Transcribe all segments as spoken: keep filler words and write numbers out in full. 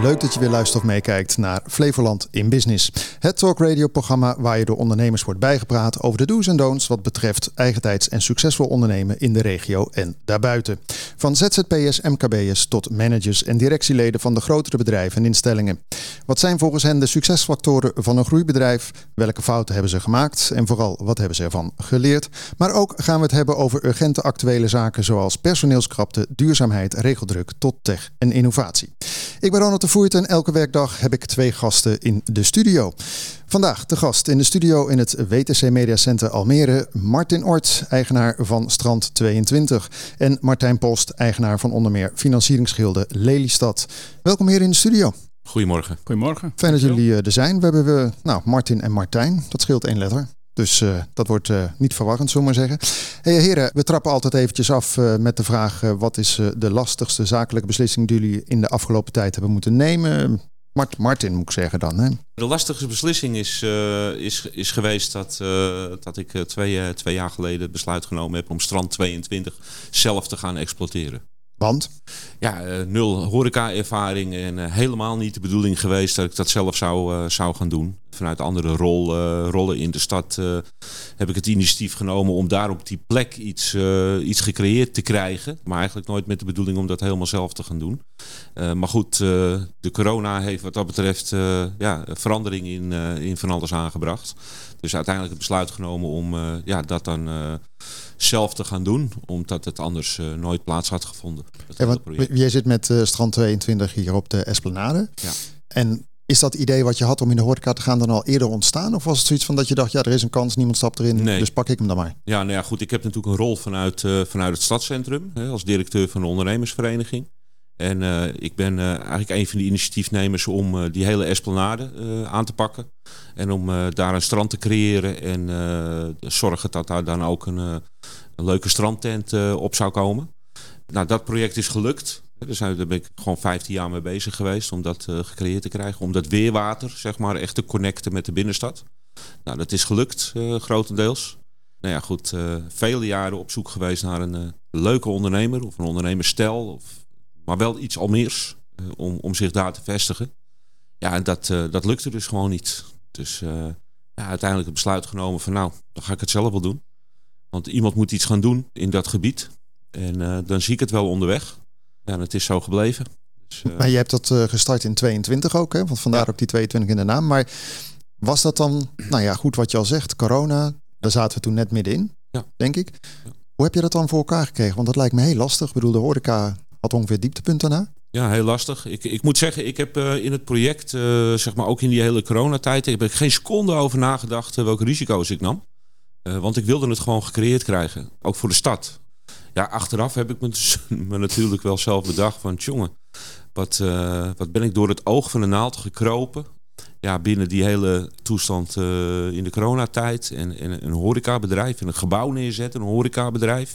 leuk dat je weer luistert of meekijkt naar Flevoland in Business. Het talkradioprogramma waar je door ondernemers wordt bijgepraat over de do's en don'ts wat betreft eigentijds en succesvol ondernemen in de regio en daarbuiten. Van Z Z P'ers, M K B'ers tot managers en directieleden van de grotere bedrijven en instellingen. Wat zijn volgens hen de succesfactoren van een groeibedrijf? Welke fouten hebben ze gemaakt? En vooral, wat hebben ze ervan geleerd? Maar ook gaan we het hebben over urgente actuele zaken zoals personeelskrapte, duurzaamheid, regeldruk tot tech en innovatie. Ik ben Ronald de Voert en elke werkdag heb ik twee gasten in de studio. Vandaag de gast in de studio in het W T C Media Center Almere, Martin Ort, eigenaar van Strand tweeëntwintig. En Martijn Post, eigenaar van onder meer financieringsgilde Lelystad. Welkom hier in de studio. Goedemorgen. Goedemorgen. Fijn dat jullie er zijn. We hebben we, nou, Martin en Martijn. Dat scheelt één letter. Dus uh, dat wordt uh, niet verwarrend, zullen we maar zeggen. Hey, heren, we trappen altijd eventjes af uh, met de vraag... Uh, wat is uh, de lastigste zakelijke beslissing die jullie in de afgelopen tijd hebben moeten nemen? Mart, Martin moet ik zeggen dan. Hè? De lastigste beslissing is, uh, is, is geweest dat, uh, dat ik uh, twee, uh, twee jaar geleden het besluit genomen heb... om Strand tweeëntwintig zelf te gaan exploiteren. Want? Ja, uh, nul horeca-ervaring en uh, helemaal niet de bedoeling geweest dat ik dat zelf zou, uh, zou gaan doen. Vanuit andere rol, uh, rollen in de stad uh, heb ik het initiatief genomen om daar op die plek iets, uh, iets gecreëerd te krijgen. Maar eigenlijk nooit met de bedoeling om dat helemaal zelf te gaan doen. Uh, maar goed, uh, de corona heeft wat dat betreft uh, ja, verandering in, uh, in van alles aangebracht. Dus uiteindelijk het besluit genomen om uh, ja, dat dan uh, zelf te gaan doen. Omdat het anders uh, nooit plaats had gevonden. Ja, want jij zit met uh, Strand tweeëntwintig hier op de Esplanade. Ja. En is dat idee wat je had om in de horeca te gaan dan al eerder ontstaan? Of was het zoiets van dat je dacht, ja, er is een kans, niemand stapt erin, nee. Dus pak ik hem dan maar? Ja, nou ja, goed. Ik heb natuurlijk een rol vanuit, uh, vanuit het stadscentrum. Hè, als directeur van de ondernemersvereniging. En uh, ik ben uh, eigenlijk een van de initiatiefnemers om uh, die hele Esplanade uh, aan te pakken. En om uh, daar een strand te creëren. En uh, zorgen dat daar dan ook een, uh, een leuke strandtent uh, op zou komen. Nou, dat project is gelukt. Dus daar ben ik gewoon vijftien jaar mee bezig geweest om dat uh, gecreëerd te krijgen. Om dat weerwater, zeg maar, echt te connecten met de binnenstad. Nou, dat is gelukt, uh, grotendeels. Nou ja, goed, uh, vele jaren op zoek geweest naar een uh, leuke ondernemer of een ondernemersstel. Of, maar wel iets Almeers uh, om, om zich daar te vestigen. Ja, en dat, uh, dat lukte dus gewoon niet. Dus uh, ja, uiteindelijk het besluit genomen van nou, dan ga ik het zelf wel doen. Want iemand moet iets gaan doen in dat gebied. En uh, dan zie ik het wel onderweg. Ja, en het is zo gebleven. Dus, uh... Maar je hebt dat uh, gestart in tweeëntwintig ook, hè? Want vandaar ja. ook die tweeëntwintig in de naam. Maar was dat dan, nou ja, goed wat je al zegt, corona, daar zaten we toen net middenin, ja. denk ik. Ja. Hoe heb je dat dan voor elkaar gekregen? Want dat lijkt me heel lastig. Ik bedoel, de horeca had ongeveer dieptepunt daarna. Ja, heel lastig. Ik, ik moet zeggen, ik heb uh, in het project, uh, zeg maar ook in die hele coronatijd, heb ik geen seconde over nagedacht uh, welke risico's ik nam. Uh, want ik wilde het gewoon gecreëerd krijgen. Ook voor de stad. Ja, achteraf heb ik me, dus, me natuurlijk wel zelf bedacht van, jongen, wat, uh, wat ben ik door het oog van de naald gekropen. Ja, binnen die hele toestand uh, in de coronatijd. En, en een horecabedrijf en een gebouw neerzetten, een horecabedrijf.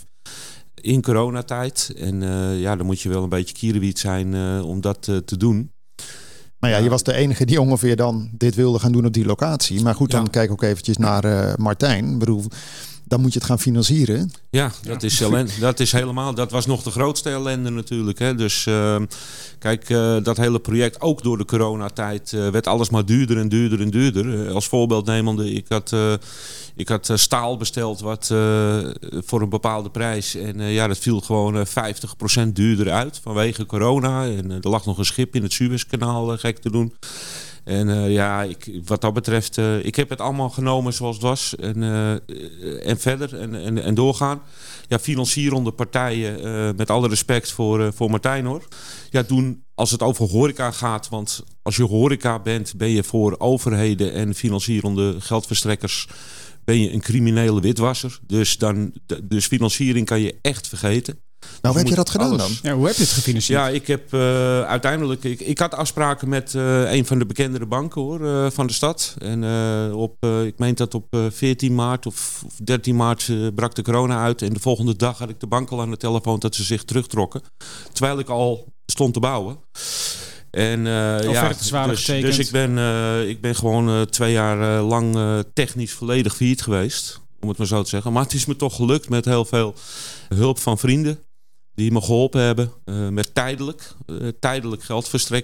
In coronatijd. En uh, ja, dan moet je wel een beetje kierenwiet zijn uh, om dat uh, te doen. Maar ja, je was de enige die ongeveer dan dit wilde gaan doen op die locatie. Maar goed, dan ja. kijk ook eventjes naar uh, Martijn. Ik bedoel, dan moet je het gaan financieren. Ja, dat is, ellende, dat is helemaal. Dat was nog de grootste ellende natuurlijk. Hè. Dus uh, kijk, uh, dat hele project, ook door de coronatijd, uh, werd alles maar duurder en duurder en duurder. Uh, als voorbeeld nemende, ik had, uh, ik had uh, staal besteld wat uh, voor een bepaalde prijs. En uh, ja, dat viel gewoon uh, vijftig procent duurder uit vanwege corona. En uh, er lag nog een schip in het Suezkanaal uh, gek te doen. En uh, ja, ik, wat dat betreft, uh, ik heb het allemaal genomen zoals het was. En, uh, en verder en, en, en doorgaan. Ja, financierende partijen, uh, met alle respect voor, uh, voor Martijn hoor. Ja, doen als het over horeca gaat. Want als je horeca bent, ben je voor overheden en financierende geldverstrekkers ben je een criminele witwasser. Dus, dan, dus financiering kan je echt vergeten. Nou, hoe heb je dat gedaan alles. dan? Ja, hoe heb je het gefinancierd? Ja, ik heb uh, uiteindelijk... Ik, ik had afspraken met uh, een van de bekendere banken hoor, uh, van de stad. En uh, op, uh, ik meen dat op uh, veertien maart of, of dertien maart uh, brak de corona uit. En de volgende dag had ik de bank al aan de telefoon dat ze zich terugtrokken. Terwijl ik al stond te bouwen. En uh, ja, dus, dus ik ben, uh, ik ben gewoon uh, twee jaar uh, lang uh, technisch volledig failliet geweest. Om het maar zo te zeggen. Maar het is me toch gelukt met heel veel hulp van vrienden. Die me geholpen hebben uh, met tijdelijk, uh, tijdelijk geld verstrekken.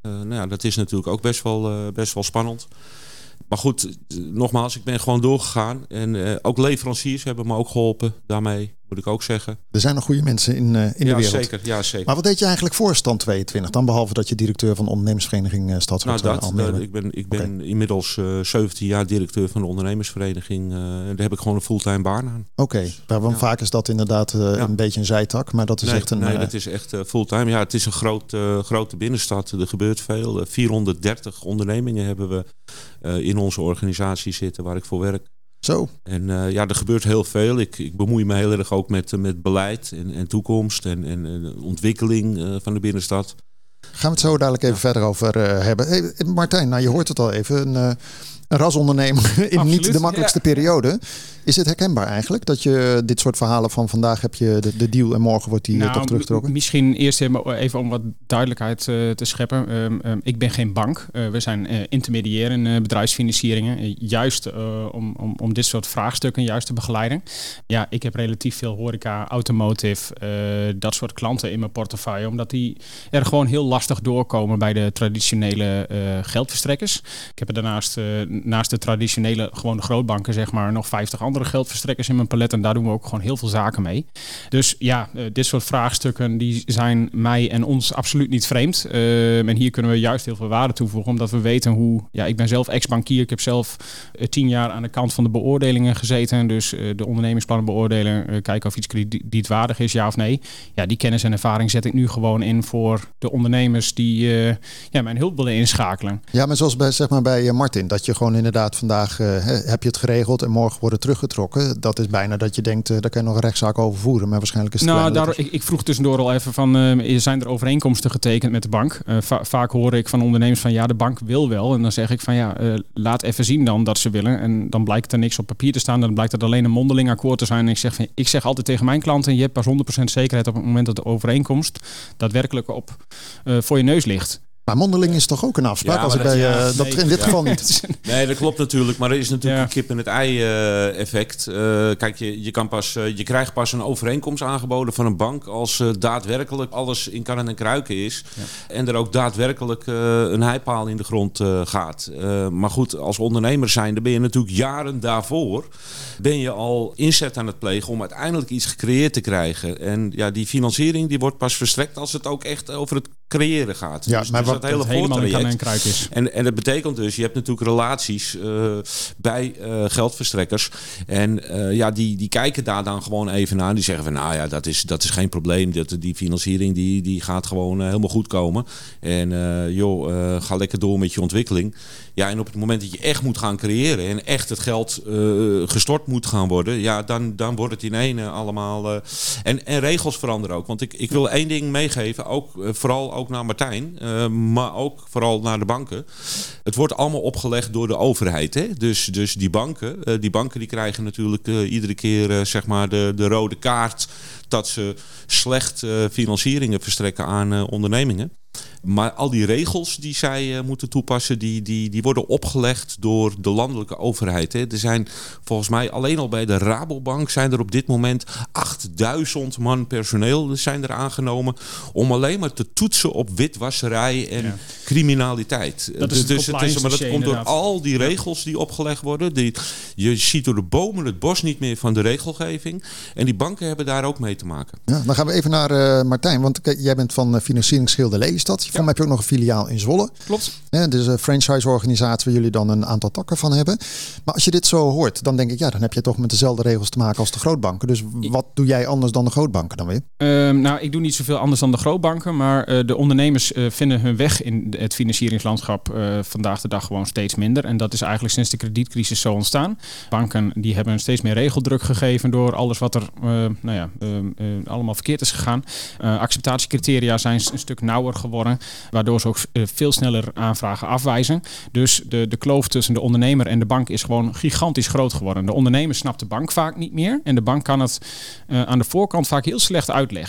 Uh, nou ja, dat is natuurlijk ook best wel, uh, best wel spannend. Maar goed, nogmaals, ik ben gewoon doorgegaan. En uh, ook leveranciers hebben me ook geholpen daarmee, moet ik ook zeggen. Er zijn nog goede mensen in, uh, in ja, de wereld. Zeker, ja, zeker. Maar wat deed je eigenlijk voor Stand tweeëntwintig dan? Behalve dat je directeur van de ondernemersvereniging uh, Stadsart nou, dat, Almere. Uh, ik ben, ik ben okay. inmiddels uh, zeventien jaar directeur van de ondernemersvereniging. Uh, daar heb ik gewoon een fulltime baan aan. Oké, okay. Want ja. vaak is dat inderdaad uh, ja. een beetje een zijtak. Maar dat is nee, echt een... Nee, uh, dat is echt uh, fulltime. Ja, het is een groot, uh, grote binnenstad. Er gebeurt veel. Uh, vierhonderddertig ondernemingen hebben we uh, in onze organisatie zitten waar ik voor werk. Zo. En uh, ja, er gebeurt heel veel. Ik, ik bemoei me heel erg ook met, met beleid en, en toekomst en, en, en ontwikkeling uh, van de binnenstad. Gaan we het zo dadelijk even ja. verder over uh, hebben. Hey, Martijn, nou je hoort het al even. Een, uh, een rasondernemer in Absoluut, niet de makkelijkste ja. periode. Is het herkenbaar eigenlijk? Dat je dit soort verhalen van vandaag heb je de, de deal en morgen wordt die nou, toch teruggetrokken? M- misschien eerst even om wat duidelijkheid uh, te scheppen. Um, um, ik ben geen bank. Uh, we zijn uh, intermediair in uh, bedrijfsfinancieringen. Uh, juist uh, om, om, om dit soort vraagstukken juist te begeleiden. Ja, ik heb relatief veel horeca, automotive, uh, dat soort klanten in mijn portefeuille. Omdat die er gewoon heel lastig doorkomen bij de traditionele uh, geldverstrekkers. Ik heb er daarnaast, uh, naast de traditionele, gewoon de grootbanken, zeg maar, nog vijftig andere geldverstrekkers in mijn palet en daar doen we ook gewoon heel veel zaken mee. Dus ja, uh, dit soort vraagstukken die zijn mij en ons absoluut niet vreemd. Uh, en hier kunnen we juist heel veel waarde toevoegen, omdat we weten hoe... Ja, ik ben zelf ex-bankier. Ik heb zelf uh, tien jaar aan de kant van de beoordelingen gezeten. Dus uh, de ondernemingsplannen beoordelen, uh, kijken of iets kredietwaardig is, ja of nee. Ja, die kennis en ervaring zet ik nu gewoon in voor de ondernemers die uh, ja, mijn hulp willen inschakelen. Ja, maar zoals bij, zeg maar bij uh, Martin, dat je gewoon inderdaad vandaag uh, heb je het geregeld en morgen wordt het teruggetrokken. Dat is bijna dat je denkt, uh, daar kan je nog een rechtszaak over voeren. Maar waarschijnlijk is het nou, daar, ik, ik vroeg tussendoor al even van, uh, zijn er overeenkomsten getekend met de bank? Uh, va- vaak hoor ik van ondernemers van, ja, de bank wil wel. En dan zeg ik van, ja, uh, laat even zien dan dat ze willen. En dan blijkt er niks op papier te staan. Dan blijkt het alleen een mondeling akkoord te zijn. En ik zeg, van, ik zeg altijd tegen mijn klanten, je hebt pas honderd procent zekerheid op het moment dat de overeenkomst daadwerkelijk op uh, voor je neus ligt. Maar mondeling is toch ook een afspraak? Ja, als ik dat, bij, ja, uh, dat nee, in dit ja. geval niet. Nee, dat klopt natuurlijk. Maar er is natuurlijk ja. een kip en het ei uh, effect. Uh, kijk, je, je, kan pas, uh, je krijgt pas een overeenkomst aangeboden van een bank als uh, daadwerkelijk alles in kannen en kruiken is. Ja. En er ook daadwerkelijk uh, een heipaal in de grond uh, gaat. Uh, maar goed, als ondernemer zijnde ben je natuurlijk jaren daarvoor ben je al inzet aan het plegen om uiteindelijk iets gecreëerd te krijgen. En ja, die financiering die wordt pas verstrekt als het ook echt over het creëren gaat. Ja, dus, maar dus wat dat hele het helemaal in kannen en kruik is. En, en dat betekent dus, je hebt natuurlijk relaties uh, bij uh, geldverstrekkers. En uh, ja, die, die kijken daar dan gewoon even naar. Die zeggen van, nou ja, dat is, dat is geen probleem. Dat, die financiering die, die gaat gewoon uh, helemaal goed komen. En uh, joh, uh, ga lekker door met je ontwikkeling. Ja, en op het moment dat je echt moet gaan creëren en echt het geld uh, gestort moet gaan worden, ja, dan, dan wordt het in één uh, allemaal... Uh, en, en regels veranderen ook. Want ik, ik wil één ding meegeven, ook, uh, vooral ook naar Martijn, uh, maar ook vooral naar de banken. Het wordt allemaal opgelegd door de overheid. Hè? Dus, dus die banken, uh, die banken die krijgen natuurlijk uh, iedere keer uh, zeg maar de, de rode kaart dat ze slecht uh, financieringen verstrekken aan uh, ondernemingen. Maar al die regels die zij uh, moeten toepassen, die, die, die worden opgelegd door de landelijke overheid. Hè. Er zijn volgens mij alleen al bij de Rabobank zijn er op dit moment achtduizend man personeel zijn er aangenomen om alleen maar te toetsen op witwasserij en ja. criminaliteit. Dat is dus het is, maar dat komt door inderdaad. al die regels die opgelegd worden. Die, je ziet door de bomen het bos niet meer van de regelgeving. En die banken hebben daar ook mee te maken. Ja, dan gaan we even naar uh, Martijn, want kijk, jij bent van uh, Financieringsgilde Lelystad. Voor mij heb je ook nog een filiaal in Zwolle. Klopt. Ja, dus een franchise-organisatie waar jullie dan een aantal takken van hebben. Maar als je dit zo hoort, dan denk ik, ja, dan heb je toch met dezelfde regels te maken als de grootbanken. Dus wat doe jij anders dan de grootbanken dan weer? Um, nou, ik doe niet zoveel anders dan de grootbanken, maar uh, de ondernemers uh, vinden hun weg in het financieringslandschap uh, vandaag de dag gewoon steeds minder. En dat is eigenlijk sinds de kredietcrisis zo ontstaan. Banken die hebben steeds meer regeldruk gegeven door alles wat er uh, nou ja, uh, uh, allemaal verkeerd is gegaan. Uh, acceptatiecriteria zijn een stuk nauwer geworden, waardoor ze ook uh, veel sneller aanvragen afwijzen. Dus de, de kloof tussen de ondernemer en de bank is gewoon gigantisch groot geworden. De ondernemer snapt de bank vaak niet meer en de bank kan het uh, aan de voorkant vaak heel slecht uitleggen.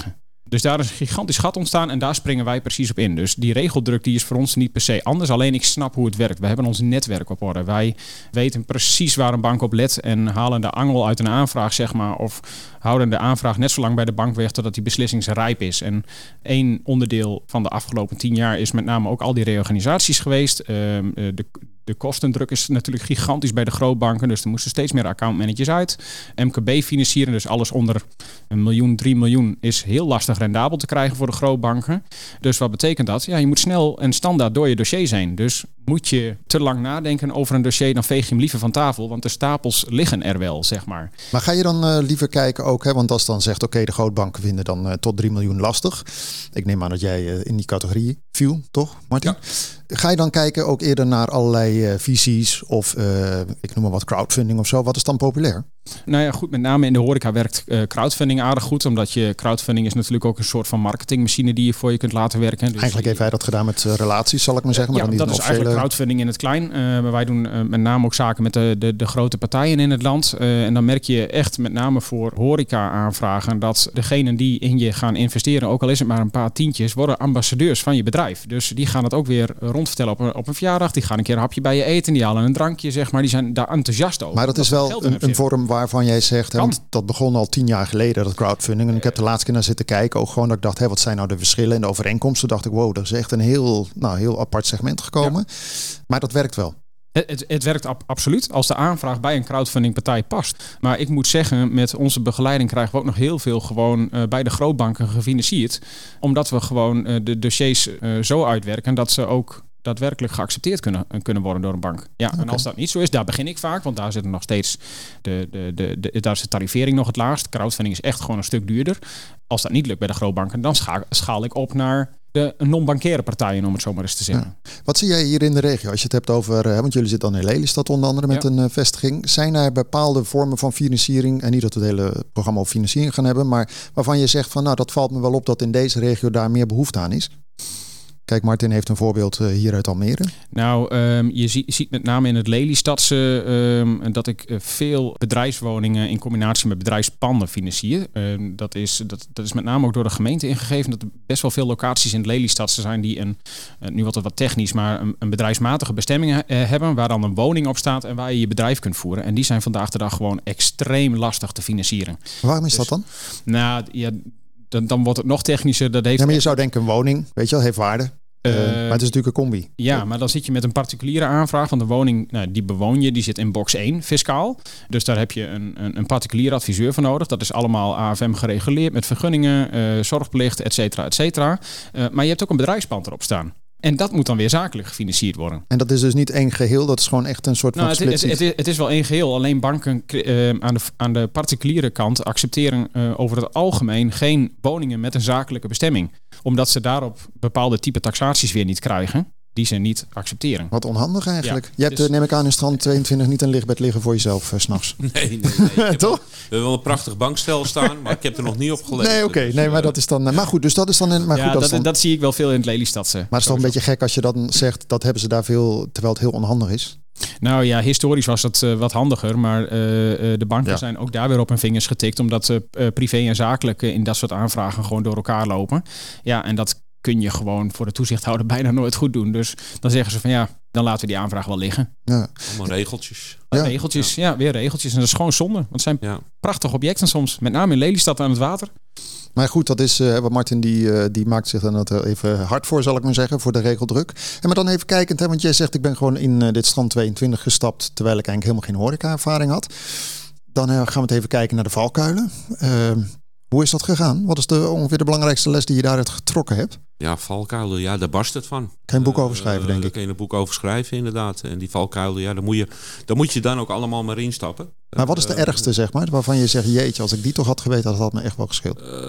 Dus daar is een gigantisch gat ontstaan en daar springen wij precies op in. Dus die regeldruk die is voor ons niet per se anders. Alleen ik snap hoe het werkt. We hebben ons netwerk op orde. Wij weten precies waar een bank op let en halen de angel uit een aanvraag, zeg maar. Of houden de aanvraag net zo lang bij de bank weg totdat die beslissingsrijp is. En één onderdeel van de afgelopen tien jaar is met name ook al die reorganisaties geweest. Uh, de, de kostendruk is natuurlijk gigantisch bij de grootbanken. Dus er moesten steeds meer accountmanagers uit. M K B financieren, dus alles onder een miljoen, drie miljoen, is heel lastig rendabel te krijgen voor de grootbanken. Dus wat betekent dat? Ja, je moet snel en standaard door je dossiers heen. Dus moet je te lang nadenken over een dossier, dan veeg je hem liever van tafel. Want de stapels liggen er wel, zeg maar. Maar ga je dan uh, liever kijken ook, hè? Want als dan zegt, oké, okay, de grootbanken vinden dan uh, tot drie miljoen lastig. Ik neem aan dat jij uh, in die categorie viel, toch, Martin? Ja. Ga je dan kijken ook eerder naar allerlei uh, visies of uh, ik noem maar wat crowdfunding of zo? Wat is dan populair? Nou ja, goed, met name in de horeca werkt uh, crowdfunding aardig goed. Omdat je crowdfunding is natuurlijk ook een soort van marketingmachine die je voor je kunt laten werken. Dus eigenlijk heeft hij dat gedaan met uh, relaties, zal ik maar zeggen. Maar ja, dan dat niet is eigenlijk vele... crowdfunding in het klein. Uh, maar wij doen uh, met name ook zaken met de, de, de grote partijen in het land. Uh, en dan merk je echt met name voor horeca aanvragen dat degenen die in je gaan investeren, ook al is het maar een paar tientjes, worden ambassadeurs van je bedrijf. Dus die gaan het ook weer rondvertellen op een, op een verjaardag. Die gaan een keer een hapje bij je eten. Die halen een drankje, zeg maar. Die zijn daar enthousiast over. Maar dat is wel een, een vorm waarvan jij zegt, hè, want dat begon al tien jaar geleden, dat crowdfunding. En ik heb de laatste keer naar zitten kijken. Ook gewoon dat ik dacht, hé, wat zijn nou de verschillen en de overeenkomsten? Dacht ik, wow, dat is echt een heel, nou, heel apart segment gekomen. Ja. Maar dat werkt wel. Het, het, het werkt ab, absoluut als de aanvraag bij een crowdfundingpartij past. Maar ik moet zeggen, met onze begeleiding krijgen we ook nog heel veel gewoon uh, bij de grootbanken gefinancierd. Omdat we gewoon uh, de dossiers uh, zo uitwerken dat ze ook daadwerkelijk geaccepteerd kunnen, kunnen worden door een bank. Ja, okay. En als dat niet zo is, daar begin ik vaak, want daar zit er nog steeds de, de, de, de, daar is de tarivering nog het laagst. Crowdfunding is echt gewoon een stuk duurder. Als dat niet lukt bij de grootbanken, dan scha- schaal ik op naar de non-bankaire partijen, om het zo maar eens te zeggen. Ja. Wat zie jij hier in de regio? Als je het hebt over, want jullie zitten dan in Lelystad onder andere met ja. een uh, vestiging. Zijn er bepaalde vormen van financiering, en niet dat we het hele programma over financiering gaan hebben, maar waarvan je zegt van, nou, dat valt me wel op dat in deze regio daar meer behoefte aan is? Kijk, Martin heeft een voorbeeld uh, hier uit Almere. Nou, um, je ziet, ziet met name in het Lelystadse um, dat ik uh, veel bedrijfswoningen in combinatie met bedrijfspanden financier. Um, dat, is, dat, dat is met name ook door de gemeente ingegeven. Dat er best wel veel locaties in het Lelystadse zijn die een, uh, nu wordt het wat technisch, maar een, een bedrijfsmatige bestemming uh, hebben. Waar dan een woning op staat en waar je je bedrijf kunt voeren. En die zijn vandaag de dag gewoon extreem lastig te financieren. Waarom is dus, dat dan? Nou, ja... Dan, dan wordt het nog technischer. Dat heeft ja, maar je zou denken een woning, weet je wel, heeft waarde. Uh, uh, maar het is natuurlijk een combi. Ja, maar dan zit je met een particuliere aanvraag. Want de woning, nou, die bewoon je, die zit in box één fiscaal. Dus daar heb je een, een, een particulier adviseur voor nodig. Dat is allemaal A F M gereguleerd met vergunningen, uh, zorgplicht, et cetera, et cetera. Uh, maar je hebt ook een bedrijfspand erop staan. En dat moet dan weer zakelijk gefinancierd worden. En dat is dus niet één geheel, dat is gewoon echt een soort nou, van het, het, het, is, het is wel één geheel. Alleen banken uh, aan, de, aan de particuliere kant accepteren uh, over het algemeen geen woningen met een zakelijke bestemming. Omdat ze daarop bepaalde type taxaties weer niet krijgen. Die ze niet accepteren. Wat onhandig eigenlijk. Ja, je hebt, dus, neem ik aan, in strand tweeëntwintig niet een lichtbed liggen voor jezelf uh, 's nachts. Nee, nee, nee. Toch? Wel, we hebben wel een prachtig bankstel staan, maar ik heb er nog niet op gelet. Nee, oké. Okay, dus, nee, maar dat is dan... Maar goed, dus dat is dan... Maar ja, goed, dat, dat, dan, dat zie ik wel veel in het Lelystadse. Maar het is toch een beetje gek als je dan zegt, dat hebben ze daar veel, terwijl het heel onhandig is. Nou ja, historisch was het uh, wat handiger, maar uh, de banken ja. zijn ook daar weer op hun vingers getikt, omdat uh, privé en zakelijk uh, in dat soort aanvragen gewoon door elkaar lopen. Ja, en dat kun je gewoon voor de toezichthouder bijna nooit goed doen. Dus dan zeggen ze van ja, dan laten we die aanvraag wel liggen. Ja. Allemaal regeltjes. Ja. Regeltjes, ja. ja, weer regeltjes. En dat is gewoon zonde, want het zijn ja. prachtige objecten soms. Met name in Lelystad aan het water. Maar goed, dat is uh, wat Martin die, uh, die maakt zich dan even hard voor, zal ik maar zeggen, voor de regeldruk. En maar dan even kijkend, hè, want jij zegt ik ben gewoon in uh, dit strand tweeëntwintig gestapt, terwijl ik eigenlijk helemaal geen horeca-ervaring had. Dan uh, gaan we het even kijken naar de valkuilen. Uh, hoe is dat gegaan? Wat is de, ongeveer de belangrijkste les die je daaruit getrokken hebt? Ja, valkuilen, ja, daar barst het van. Kan je een boek over schrijven, uh, denk ik. Daar kan je een boek over schrijven, inderdaad. En die valkuilen, ja, daar moet je, daar moet je dan ook allemaal maar instappen. Maar wat is de uh, ergste, zeg maar, waarvan je zegt, jeetje, als ik die toch had geweten, dat had me echt wel gescheeld? Uh,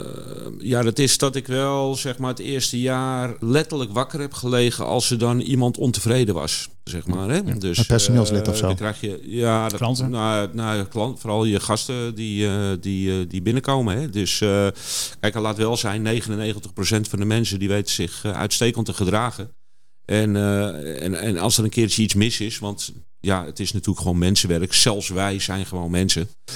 ja, dat is dat ik wel, zeg maar, het eerste jaar letterlijk wakker heb gelegen als er dan iemand ontevreden was, zeg maar. Hè? Ja, dus, een personeelslid uh, of zo? Dan krijg je, ja, dat, klanten? Nou, nou, klant, vooral je gasten die, uh, die, uh, die binnenkomen. Hè? Dus uh, kijk, er laat wel zijn, negenennegentig procent van de mensen die weten zich uh, uitstekend te gedragen. En, uh, en, en als er een keertje iets mis is, want ja, het is natuurlijk gewoon mensenwerk. Zelfs wij zijn gewoon mensen.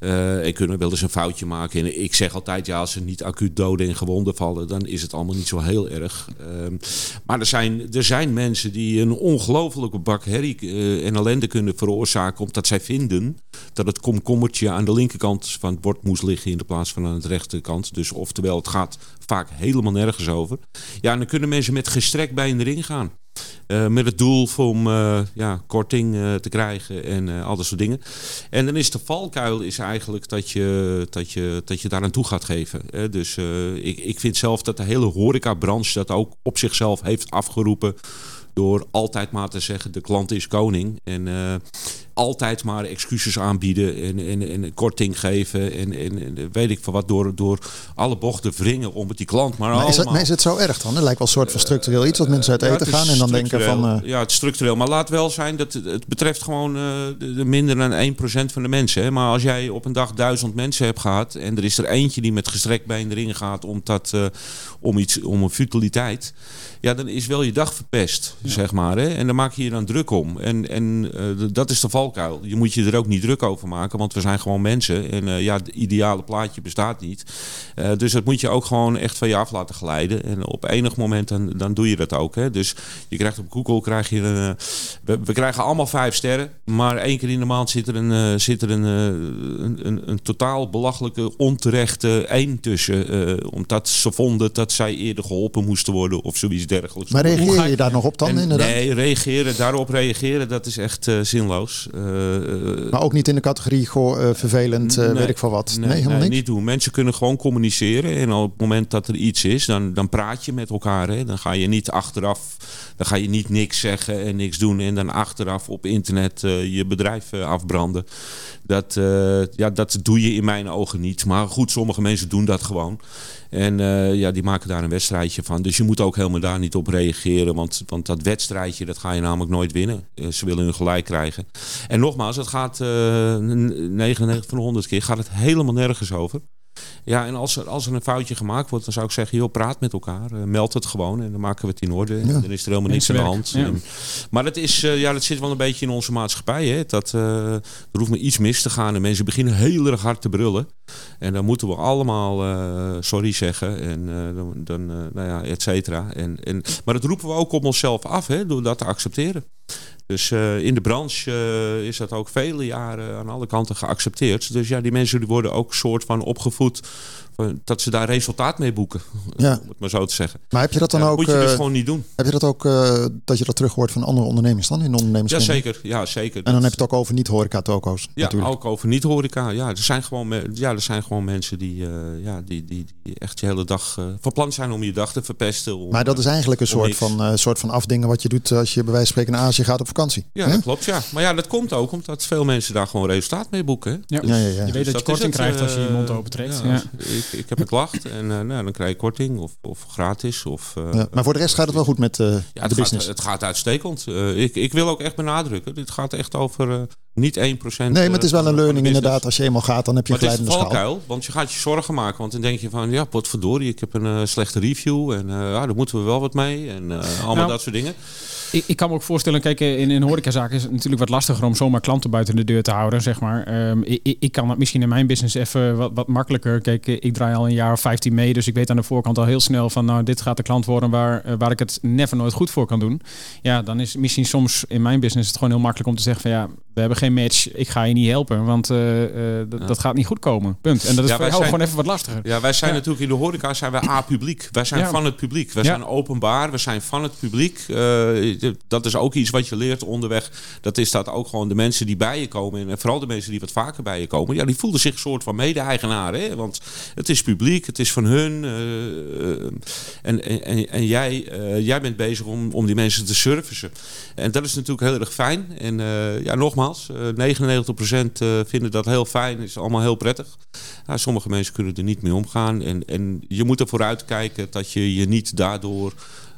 Uh, en kunnen wel eens een foutje maken. En ik zeg altijd, ja, als ze niet acuut doden en gewonden vallen, dan is het allemaal niet zo heel erg. Uh, maar er zijn, er zijn mensen die een ongelofelijke bak herrie uh, en ellende kunnen veroorzaken, omdat zij vinden dat het komkommertje aan de linkerkant van het bord moest liggen in de plaats van aan de rechterkant. Dus oftewel, het gaat vaak helemaal nergens over. Ja, en dan kunnen mensen met gestrekt been erin gaan. Uh, met het doel om uh, ja, korting uh, te krijgen en uh, al dat soort dingen. En dan is de valkuil is eigenlijk dat je, dat je, dat je daar aan toe gaat geven. Uh, dus uh, ik, ik vind zelf dat de hele horecabranche dat ook op zichzelf heeft afgeroepen door altijd maar te zeggen, de klant is koning. En uh, altijd maar excuses aanbieden en, en, en korting geven. En, en, en weet ik van wat, door, door alle bochten wringen om het die klant maar, maar allemaal... Is het, maar is het zo erg dan? Het lijkt wel een soort van structureel iets dat mensen uit eten ja, gaan en dan denken van... Uh... Ja, het is structureel. Maar laat wel zijn dat het, het betreft gewoon uh, de, de minder dan één procent van de mensen. Hè. Maar als jij op een dag duizend mensen hebt gehad en er is er eentje die met gestrekt been erin gaat om, dat, uh, om, iets, om een futiliteit... Ja, dan is wel je dag verpest, ja. zeg maar. Hè? En dan maak je je dan druk om. En, en uh, dat is de valkuil. Je moet je er ook niet druk over maken, want we zijn gewoon mensen. En uh, ja, het ideale plaatje bestaat niet. Uh, dus dat moet je ook gewoon echt van je af laten glijden. En op enig moment dan, dan doe je dat ook. Hè? Dus je krijgt op Google, krijg je een, uh, we, we krijgen allemaal vijf sterren. Maar één keer in de maand zit er een, uh, zit er een, uh, een, een, een totaal belachelijke, onterechte één tussen. Uh, omdat ze vonden dat zij eerder geholpen moesten worden of zoiets. Maar reageer je daar nog op dan en, inderdaad? Nee, reageren, daarop reageren, dat is echt uh, zinloos. Uh, maar ook niet in de categorie goh, uh, vervelend, uh, nee, weet ik van wat? Nee, nee helemaal nee, niks? niet doen. Mensen kunnen gewoon communiceren. En op het moment dat er iets is, dan, dan praat je met elkaar. Hè. Dan ga je niet achteraf, dan ga je niet niks zeggen en niks doen. En dan achteraf op internet uh, je bedrijf uh, afbranden. Dat, uh, ja, dat doe je in mijn ogen niet. Maar goed, sommige mensen doen dat gewoon. En uh, ja, die maken daar een wedstrijdje van. Dus je moet ook helemaal daar niet op reageren. Want, want dat wedstrijdje, dat ga je namelijk nooit winnen. Uh, ze willen hun gelijk krijgen. En nogmaals, het gaat uh, negenennegentig van de honderd keer gaat het helemaal nergens over. Ja, en als er, als er een foutje gemaakt wordt, dan zou ik zeggen, joh, praat met elkaar. Uh, meld het gewoon en dan maken we het in orde. En ja. dan is er helemaal niks aan de hand. Ja. En, maar dat, is, uh, ja, dat zit wel een beetje in onze maatschappij. Hè? Dat, uh, er hoeft maar iets mis te gaan en mensen beginnen heel erg hard te brullen. En dan moeten we allemaal uh, sorry zeggen en uh, dan, dan uh, nou ja, et cetera. En, en, maar dat roepen we ook op onszelf af, hè, door dat te accepteren. Dus uh, in de branche uh, is dat ook vele jaren aan alle kanten geaccepteerd. Dus ja, die mensen die worden ook soort van opgevoed van, dat ze daar resultaat mee boeken. Ja. Om het maar zo te zeggen. Maar heb je dat dan ja, ook... moet je dus uh, gewoon niet doen. Heb je dat ook, uh, dat je dat terug hoort van andere ondernemers dan in de ondernemers? Ja, zeker. Ja, zeker. En dan dat... heb je het ook over niet-horeca-toko's. Ja, natuurlijk. Ook over niet-horeca. Ja, er zijn gewoon, me- ja, er zijn gewoon mensen die, uh, ja, die, die, die echt je hele dag uh, van plan zijn om je dag te verpesten. Om, maar dat is eigenlijk een soort van, uh, soort van afdingen wat je doet als je bij wijze van spreken naar Azië gaat op vakantie. Ja, He? dat klopt. Ja. Maar ja, dat komt ook omdat veel mensen daar gewoon resultaat mee boeken. Hè? Ja. Dus, Ja, ja, ja. Je weet dus dat je korting krijgt als je je mond opentrekt. Ja, ja. ik, ik heb een klacht en uh, nou, dan krijg je korting of, of gratis. Of, uh, ja, maar voor de rest gaat het wel goed met uh, ja, de het business? Gaat, het gaat uitstekend. Uh, ik, ik wil ook echt benadrukken. Dit gaat echt over uh, niet één procent. Nee, maar het is wel een learning inderdaad. Als je eenmaal gaat, dan heb je een glijdende schaal. Het is een valkuil, want je gaat je zorgen maken. Want dan denk je van, ja, potverdorie, ik heb een uh, slechte review. En uh, ja, daar moeten we wel wat mee. En uh, allemaal nou, dat soort dingen. Ik, ik kan me ook voorstellen, kijk, in een horecazaak is het natuurlijk wat lastiger om zomaar klanten buiten de deur te houden, zeg maar. Um, ik, ik kan dat misschien in mijn business even wat, wat makkelijker. Kijk, ik draai al een jaar of vijftien mee, dus ik weet aan de voorkant al heel snel van, nou, dit gaat de klant worden waar, waar ik het never nooit goed voor kan doen. Ja, dan is misschien soms in mijn business het gewoon heel makkelijk om te zeggen van, ja, we hebben geen match, ik ga je niet helpen, want uh, uh, d- ja. dat gaat niet goed komen. Punt. En dat is ja, voor jou zijn, gewoon even wat lastiger. Ja, wij zijn ja. natuurlijk in de horeca zijn wij a-publiek. Wij zijn ja. van het publiek. Wij ja. zijn openbaar, we zijn van het publiek. Uh, dat is ook iets wat je leert onderweg. Dat is dat ook gewoon de mensen die bij je komen en vooral de mensen die wat vaker bij je komen, ja, die voelden zich een soort van mede-eigenaar. Hè? Want het is publiek, het is van hun. Uh, en, en, en jij, uh, jij bent bezig om, om die mensen te servicen. En dat is natuurlijk heel erg fijn. En uh, ja, nogmaals, uh, negenennegentig procent uh, vinden dat heel fijn. Is allemaal heel prettig. Ja, sommige mensen kunnen er niet mee omgaan. En, en je moet ervoor uitkijken dat je je niet daardoor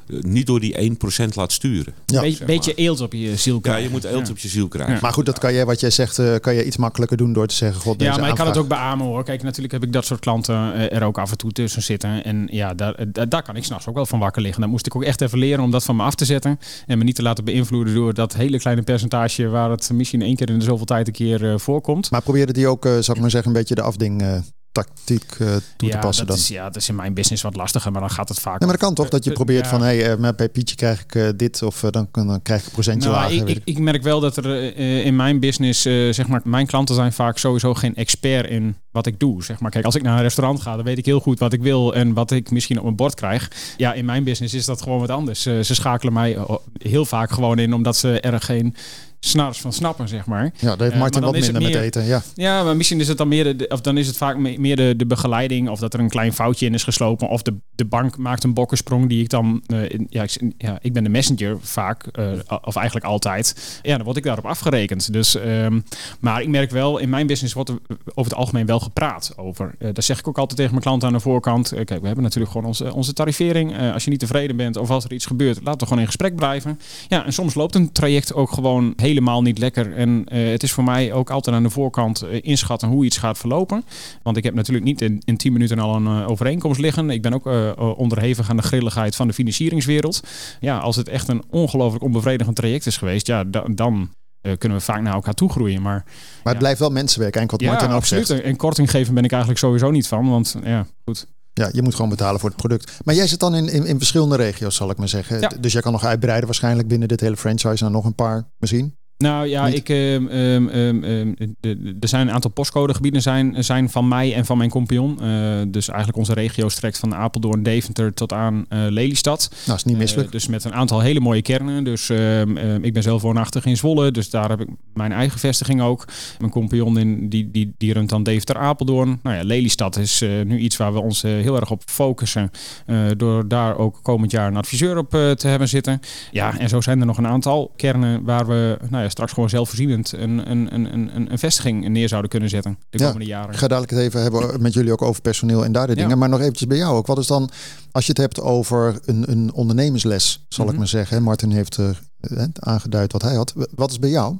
uh, niet door die één procent laat sturen. Ja. Beetje, beetje eelt op je ziel krijgen. Ja, je moet eelt ja. op je ziel krijgen. Ja. Maar goed, dat kan je, wat jij zegt, uh, kan je iets makkelijker doen door te zeggen... God, ja, maar aanvraag... ik kan het ook beamen hoor. Kijk, natuurlijk heb ik dat soort klanten uh, er ook af en toe tussen zitten. En ja, daar, daar, daar kan ik s'nachts ook wel van wakker liggen. Daar moest ik ook echt even leren om dat van me af te zetten. En me niet te laten beïnvloeden door dat hele kleine percentage... waar het misschien één keer in de zoveel tijd een keer uh, voorkomt. Maar probeerde die ook, uh, zou ik maar zeggen, een beetje de afding... Uh... tactiek uh, toe ja, te passen dat dan. Is, ja, dat is in mijn business wat lastiger, maar dan gaat het vaak... Ja, maar dat kan toch, dat je probeert uh, van... hé, hey, uh, bij Pietje krijg ik uh, dit of uh, dan, dan krijg ik een procentje nou, lager. Ik, ik, ik merk wel dat er uh, in mijn business... Uh, zeg maar, mijn klanten zijn vaak sowieso geen expert in wat ik doe. Zeg maar. Kijk, als ik naar een restaurant ga, dan weet ik heel goed wat ik wil... en wat ik misschien op mijn bord krijg. Ja, in mijn business is dat gewoon wat anders. Uh, ze schakelen mij heel vaak gewoon in... omdat ze er geen... snars van snappen, zeg maar. Ja, dat heeft Martin uh, wat minder meer, met eten. Ja. ja, maar misschien is het dan meer de, of dan is het vaak meer de, de begeleiding of dat er een klein foutje in is geslopen of de, de bank maakt een bokkensprong die ik dan uh, in, ja, ik, ja, ik ben de messenger vaak uh, of eigenlijk altijd. Ja, dan word ik daarop afgerekend. Dus, um, maar ik merk wel, in mijn business wordt er over het algemeen wel gepraat over. Uh, dat zeg ik ook altijd tegen mijn klanten aan de voorkant. Uh, kijk, we hebben natuurlijk gewoon onze, onze tarifering. Uh, als je niet tevreden bent of als er iets gebeurt, laten we gewoon in gesprek blijven. Ja, en soms loopt een traject ook gewoon helemaal niet lekker. En uh, het is voor mij ook altijd aan de voorkant uh, inschatten hoe iets gaat verlopen. Want ik heb natuurlijk niet in, in tien minuten al een uh, overeenkomst liggen. Ik ben ook uh, onderhevig aan de grilligheid van de financieringswereld. Ja, als het echt een ongelooflijk onbevredigend traject is geweest, ja, da- dan uh, kunnen we vaak naar elkaar toe groeien. Maar, maar het ja. blijft wel mensenwerk, eigenlijk wat ja, Martin ook absoluut. zegt. En korting geven ben ik eigenlijk sowieso niet van, want ja, goed. Ja, je moet gewoon betalen voor het product. Maar jij zit dan in, in, in verschillende regio's, zal ik maar zeggen. Ja. Dus jij kan nog uitbreiden waarschijnlijk binnen dit hele franchise naar nog een paar misschien? Nou ja, ik, um, um, um, de, er zijn een aantal postcodegebieden zijn, zijn van mij en van mijn compagnon. Uh, dus eigenlijk onze regio strekt van Apeldoorn, Deventer tot aan uh, Lelystad. Nou, is niet misselijk. Uh, dus met een aantal hele mooie kernen. Dus um, um, ik ben zelf woonachtig in Zwolle, dus daar heb ik mijn eigen vestiging ook. Mijn compagnon in, die, die, die runt dan Deventer, Apeldoorn. Nou ja, Lelystad is uh, nu iets waar we ons uh, heel erg op focussen. Uh, door daar ook komend jaar een adviseur op uh, te hebben zitten. Ja, en zo zijn er nog een aantal kernen waar we... Nou ja, straks gewoon zelfvoorzienend een, een, een, een, een vestiging neer zouden kunnen zetten de komende ja, jaren. Ik ga dadelijk het even hebben met jullie ook over personeel en daar de dingen. Ja. Maar nog eventjes bij jou ook. Wat is dan, als je het hebt over een, een ondernemersles, zal mm-hmm. ik maar zeggen. Martin heeft uh, aangeduid wat hij had. Wat is bij jou?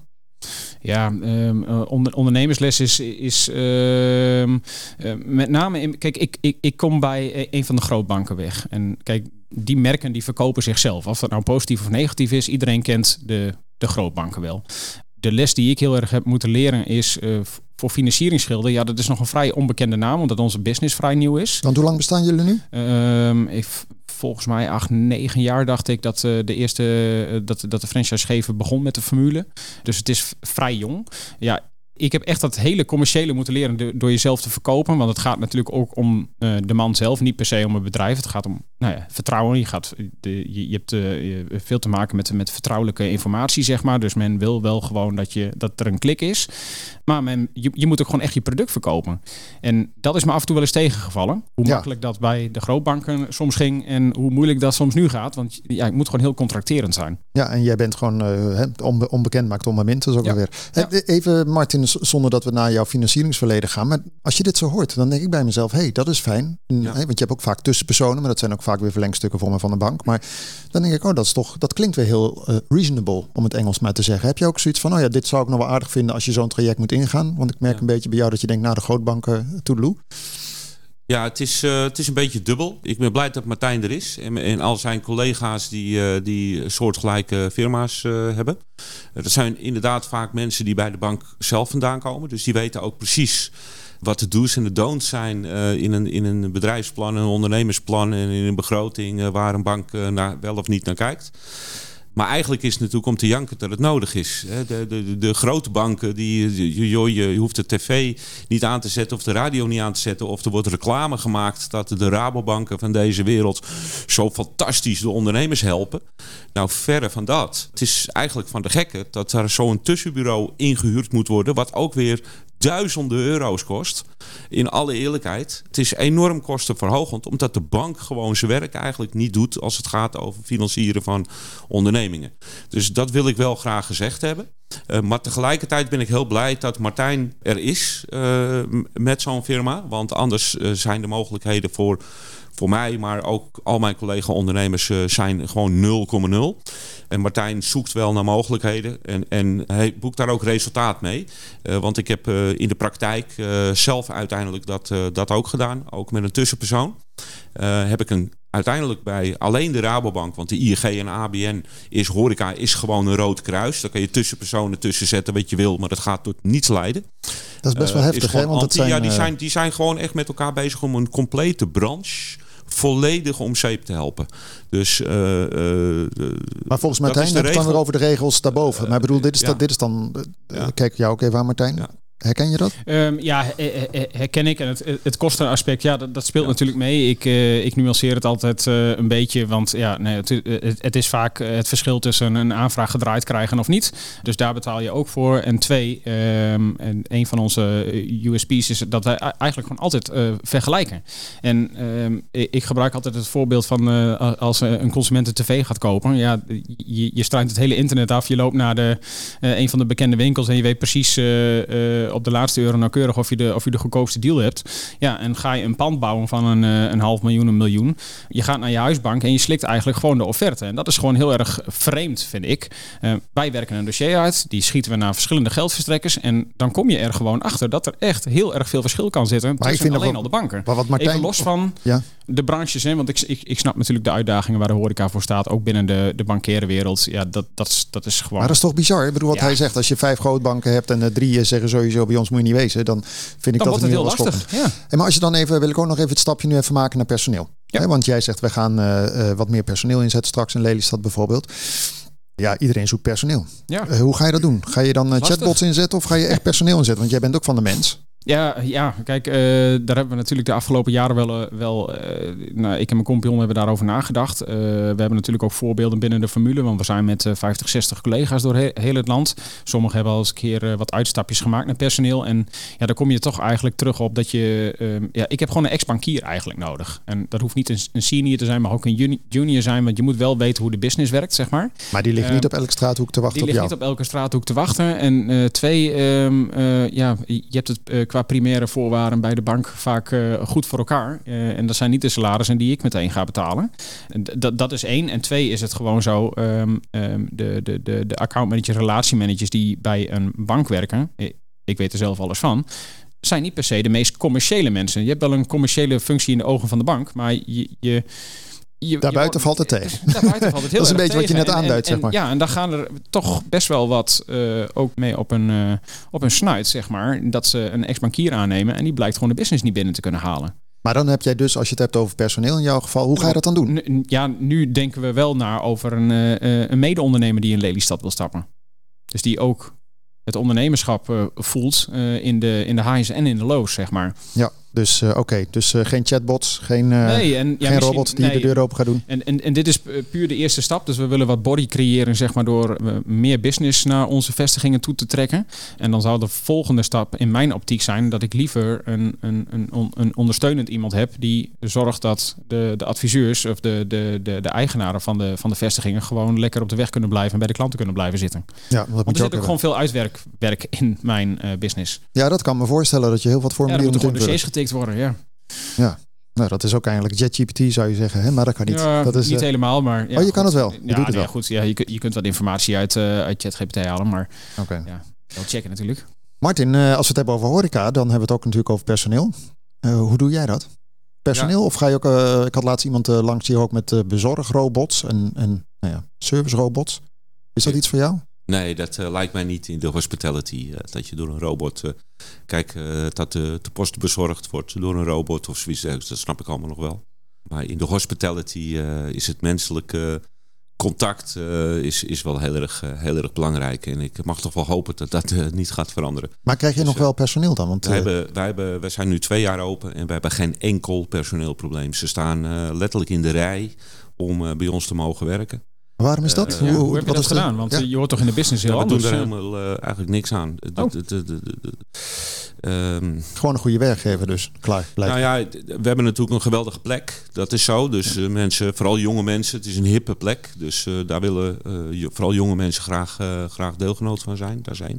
Ja, um, onder, ondernemersles is, is um, uh, met name... In, kijk, ik, ik, ik kom bij een van de grootbanken weg. En kijk, die merken die verkopen zichzelf. Of dat nou positief of negatief is, iedereen kent de, de grootbanken wel. De les die ik heel erg heb moeten leren is... Uh, voor financieringsschilden, ja, dat is nog een vrij onbekende naam, omdat onze business vrij nieuw is. Want hoe lang bestaan jullie nu? Um, ik, volgens mij acht, negen jaar dacht ik dat uh, de eerste uh, dat, dat de franchisegever begon met de formule. Dus het is vrij jong. Ja, ik heb echt dat hele commerciële moeten leren door jezelf te verkopen. Want het gaat natuurlijk ook om uh, de man zelf, niet per se om het bedrijf. Het gaat om nou ja, vertrouwen. Je, gaat, de, je, je hebt uh, je veel te maken met, met vertrouwelijke informatie, zeg maar. Dus men wil wel gewoon dat, je, dat er een klik is. Maar men, je, je moet ook gewoon echt je product verkopen. En dat is me af en toe wel eens tegengevallen. Hoe ja. makkelijk dat bij de grootbanken soms ging en hoe moeilijk dat soms nu gaat. Want ja, het moet gewoon heel contracterend zijn. Ja, en jij bent gewoon uh, onbe- onbekend, maakt onbemind. Dat is ook ja. wel weer. Ja. Even, Martin, zonder dat we naar jouw financieringsverleden gaan. Maar als je dit zo hoort, dan denk ik bij mezelf, hé, hey, dat is fijn. En, ja. hey, want je hebt ook vaak tussenpersonen, maar dat zijn ook vaak weer verlengstukken voor me van de bank. Maar dan denk ik, oh, dat is toch, dat klinkt weer heel uh, reasonable, om het Engels maar te zeggen. Heb je ook zoiets van, oh ja, dit zou ik nog wel aardig vinden als je zo'n traject moet ingaan? Want ik merk ja. een beetje bij jou dat je denkt, nou, de grootbanken, toedeloe. Ja, het is, uh, het is een beetje dubbel. Ik ben blij dat Martijn er is. En, en al zijn collega's die, uh, die soortgelijke firma's uh, hebben. Uh, dat zijn inderdaad vaak mensen die bij de bank zelf vandaan komen. Dus die weten ook precies wat de do's en de don'ts zijn uh, in, een, in een bedrijfsplan, een ondernemersplan en in een begroting uh, waar een bank uh, naar, wel of niet naar kijkt. Maar eigenlijk is het natuurlijk om te janken dat het nodig is. De, de, de, de grote banken, die, je, je, je hoeft de tv niet aan te zetten of de radio niet aan te zetten. Of er wordt reclame gemaakt dat de Rabobanken van deze wereld zo fantastisch de ondernemers helpen. Nou, verre van dat. Het is eigenlijk van de gekke dat er zo'n tussenbureau ingehuurd moet worden, wat ook weer duizenden euro's kost. In alle eerlijkheid. Het is enorm kostenverhogend, omdat de bank gewoon zijn werk eigenlijk niet doet als het gaat over financieren van ondernemingen. Dus dat wil ik wel graag gezegd hebben. Uh, maar tegelijkertijd ben ik heel blij dat Martijn er is uh, met zo'n firma. Want anders uh, zijn de mogelijkheden voor, voor mij, maar ook al mijn collega-ondernemers uh, zijn gewoon nul komma nul. En Martijn zoekt wel naar mogelijkheden en, en hij boekt daar ook resultaat mee. Uh, want ik heb uh, in de praktijk uh, zelf uiteindelijk dat, uh, dat ook gedaan. Ook met een tussenpersoon. Uh, heb ik een, uiteindelijk bij alleen de Rabobank, want de I N G en A B N is horeca, is gewoon een rood kruis. Daar kan je tussenpersonen tussen zetten wat je wil, maar dat gaat tot niets leiden. Dat is best wel uh, heftig, hè? Want anti, het zijn, ja, die, zijn, die zijn gewoon echt met elkaar bezig om een complete branche volledig om zeep te helpen. Dus, uh, uh, maar volgens Martijn heb je het dan weer over de regels daarboven. Uh, maar ik bedoel, dit is, ja. dat, dit is dan... Uh, ja. Kijk jou ook even aan, Martijn. Ja. Herken je dat? Um, ja, herken ik. En het, het kostenaspect, ja, dat, dat speelt ja. natuurlijk mee. Ik, uh, ik nuanceer het altijd uh, een beetje. Want ja, nee, het, het, het is vaak het verschil tussen een aanvraag gedraaid krijgen of niet. Dus daar betaal je ook voor. En twee, um, en een van onze U S P's is dat wij eigenlijk gewoon altijd uh, vergelijken. En um, ik gebruik altijd het voorbeeld van uh, als een consument een tv gaat kopen. Ja, je, je struint het hele internet af. Je loopt naar de, uh, een van de bekende winkels en je weet precies... Uh, uh, op de laatste euro nauwkeurig of je de, of je de goedkoopste deal hebt. Ja, en ga je een pand bouwen van een, een half miljoen, een miljoen. Je gaat naar je huisbank en je slikt eigenlijk gewoon de offerte. En dat is gewoon heel erg vreemd, vind ik. Uh, wij werken een dossier uit, die schieten we naar verschillende geldverstrekkers. En dan kom je er gewoon achter dat er echt heel erg veel verschil kan zitten maar tussen alleen wel, al de banken. Maar wat Martijn, even los van ja. de branches, hè, want ik, ik, ik snap natuurlijk de uitdagingen waar de horeca voor staat, ook binnen de, de bankaire wereld. Ja, dat, dat, dat is gewoon... Maar dat is toch bizar? Ik bedoel, wat ja. hij zegt, als je vijf grootbanken hebt en uh, drie zeggen sowieso bij ons moet je niet wezen, dan vind ik dan dat het heel lastig. Ja. En maar als je dan even, wil ik ook nog even het stapje nu even maken naar personeel. Ja. He, want jij zegt, we gaan uh, uh, wat meer personeel inzetten straks in Lelystad bijvoorbeeld. Ja, iedereen zoekt personeel. Ja. Uh, hoe ga je dat doen? Ga je dan uh, chatbots inzetten of ga je echt personeel inzetten? Want jij bent ook van de mens. Ja, ja, kijk, uh, daar hebben we natuurlijk de afgelopen jaren wel... Uh, wel uh, nou, ik en mijn compagnon hebben daarover nagedacht. Uh, we hebben natuurlijk ook voorbeelden binnen de formule, want we zijn met uh, vijftig, zestig collega's door he- heel het land. Sommigen hebben al eens een keer uh, wat uitstapjes gemaakt naar personeel. En ja, daar kom je toch eigenlijk terug op dat je... Uh, ja, ik heb gewoon een ex-bankier eigenlijk nodig. En dat hoeft niet een, een senior te zijn, maar ook een juni- junior zijn, want je moet wel weten hoe de business werkt, zeg maar. Maar die ligt uh, niet op elke straathoek te wachten op jou? Die ligt niet op elke straathoek te wachten. En uh, twee, um, uh, ja, je hebt het uh, qua primaire voorwaarden bij de bank vaak uh, goed voor elkaar. Uh, en dat zijn niet de salarissen die ik meteen ga betalen. D- dat is één. En twee is het gewoon zo, um, um, de, de, de, de accountmanagers, relatiemanagers die bij een bank werken, ik weet er zelf alles van, zijn niet per se de meest commerciële mensen. Je hebt wel een commerciële functie in de ogen van de bank, maar je... je Je, daarbuiten je, valt het tegen. Daarbuiten valt het heel dat is een beetje tegen. wat je net aanduidt, en, en, zeg maar. Ja, en daar gaan er toch best wel wat uh, ook mee op een, uh, op een snuit, zeg maar. Dat ze een ex-bankier aannemen en die blijkt gewoon de business niet binnen te kunnen halen. Maar dan heb jij dus, als je het hebt over personeel in jouw geval, hoe ga je dat dan doen? N- ja, nu denken we wel naar over een, uh, een mede-ondernemer die in Lelystad wil stappen. Dus die ook het ondernemerschap uh, voelt uh, in de, in de highs en in de lows, zeg maar. Ja. Dus uh, oké, okay. dus uh, geen chatbots, geen, uh, nee, en, ja, geen robot die nee. de deur open gaat doen. En, en, en dit is puur de eerste stap. Dus we willen wat body creëren, zeg maar, door uh, meer business naar onze vestigingen toe te trekken. En dan zou de volgende stap in mijn optiek zijn dat ik liever een, een, een, een ondersteunend iemand heb die zorgt dat de, de adviseurs of de, de, de, de eigenaren van de, van de vestigingen gewoon lekker op de weg kunnen blijven en bij de klanten kunnen blijven zitten. Ja, dat Want moet er zit ook gewoon veel uitwerk werk in mijn uh, business. Ja, dat kan me voorstellen dat je heel wat formulieren ja, moet invullen. Getikt worden, ja. Ja, nou dat is ook eigenlijk ChatGPT zou je zeggen, hè? Maar dat kan niet. Ja, dat is, niet uh... helemaal, maar... Ja, oh, je goed. kan het wel. Je ja, doet het nee, wel. Goed, ja, je, je kunt wat informatie uit, uh, uit ChatGPT halen, maar okay. ja, wel checken natuurlijk. Martin, uh, als we het hebben over horeca, dan hebben we het ook natuurlijk over personeel. Uh, hoe doe jij dat? Personeel? Ja. Of ga je ook... Uh, ik had laatst iemand uh, langs hier ook met uh, bezorgrobots en, en nou ja, servicerobots. Is dat ja. iets voor jou? Nee, dat uh, lijkt mij niet in de hospitality. Uh, dat je door een robot... Uh, kijk, uh, dat de, de post bezorgd wordt door een robot of zoiets. Dat snap ik allemaal nog wel. Maar in de hospitality uh, is het menselijke contact uh, is, is wel heel erg, uh, heel erg belangrijk. En ik mag toch wel hopen dat dat uh, niet gaat veranderen. Maar krijg je dus, nog wel personeel dan? Want, wij, uh... hebben, wij, hebben, wij zijn nu twee jaar open en wij hebben geen enkel personeelprobleem. Ze staan uh, letterlijk in de rij om uh, bij ons te mogen werken. Waarom is dat? Uh, hoe, ja, hoe heb je wat dat is gedaan? De, Want ja. je hoort toch in de business heel ja, we anders? doen er helemaal uh, eigenlijk niks aan. Oh. De, de, de, de, de, um, Gewoon een goede werkgever dus. Klaar. Blijkt. Nou ja, we hebben natuurlijk een geweldige plek. Dat is zo. Dus ja. uh, mensen, vooral jonge mensen. Het is een hippe plek. Dus uh, daar willen uh, vooral jonge mensen graag, uh, graag deelgenoot van zijn. Daar zijn.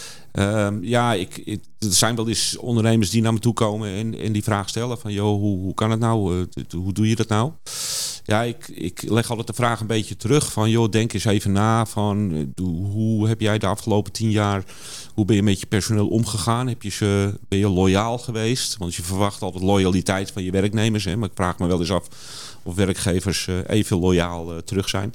Um, ja, ik, ik, er zijn wel eens ondernemers die naar me toe komen en, en die vraag stellen van, joh, hoe, hoe kan het nou? Uh, t, hoe doe je dat nou? Ja, ik, ik leg altijd de vraag een beetje terug van, joh, denk eens even na van, uh, hoe heb jij de afgelopen tien jaar, hoe ben je met je personeel omgegaan? Heb je ze, ben je loyaal geweest? Want je verwacht altijd loyaliteit van je werknemers, hè? Maar ik vraag me wel eens af of werkgevers uh, even loyaal uh, terug zijn.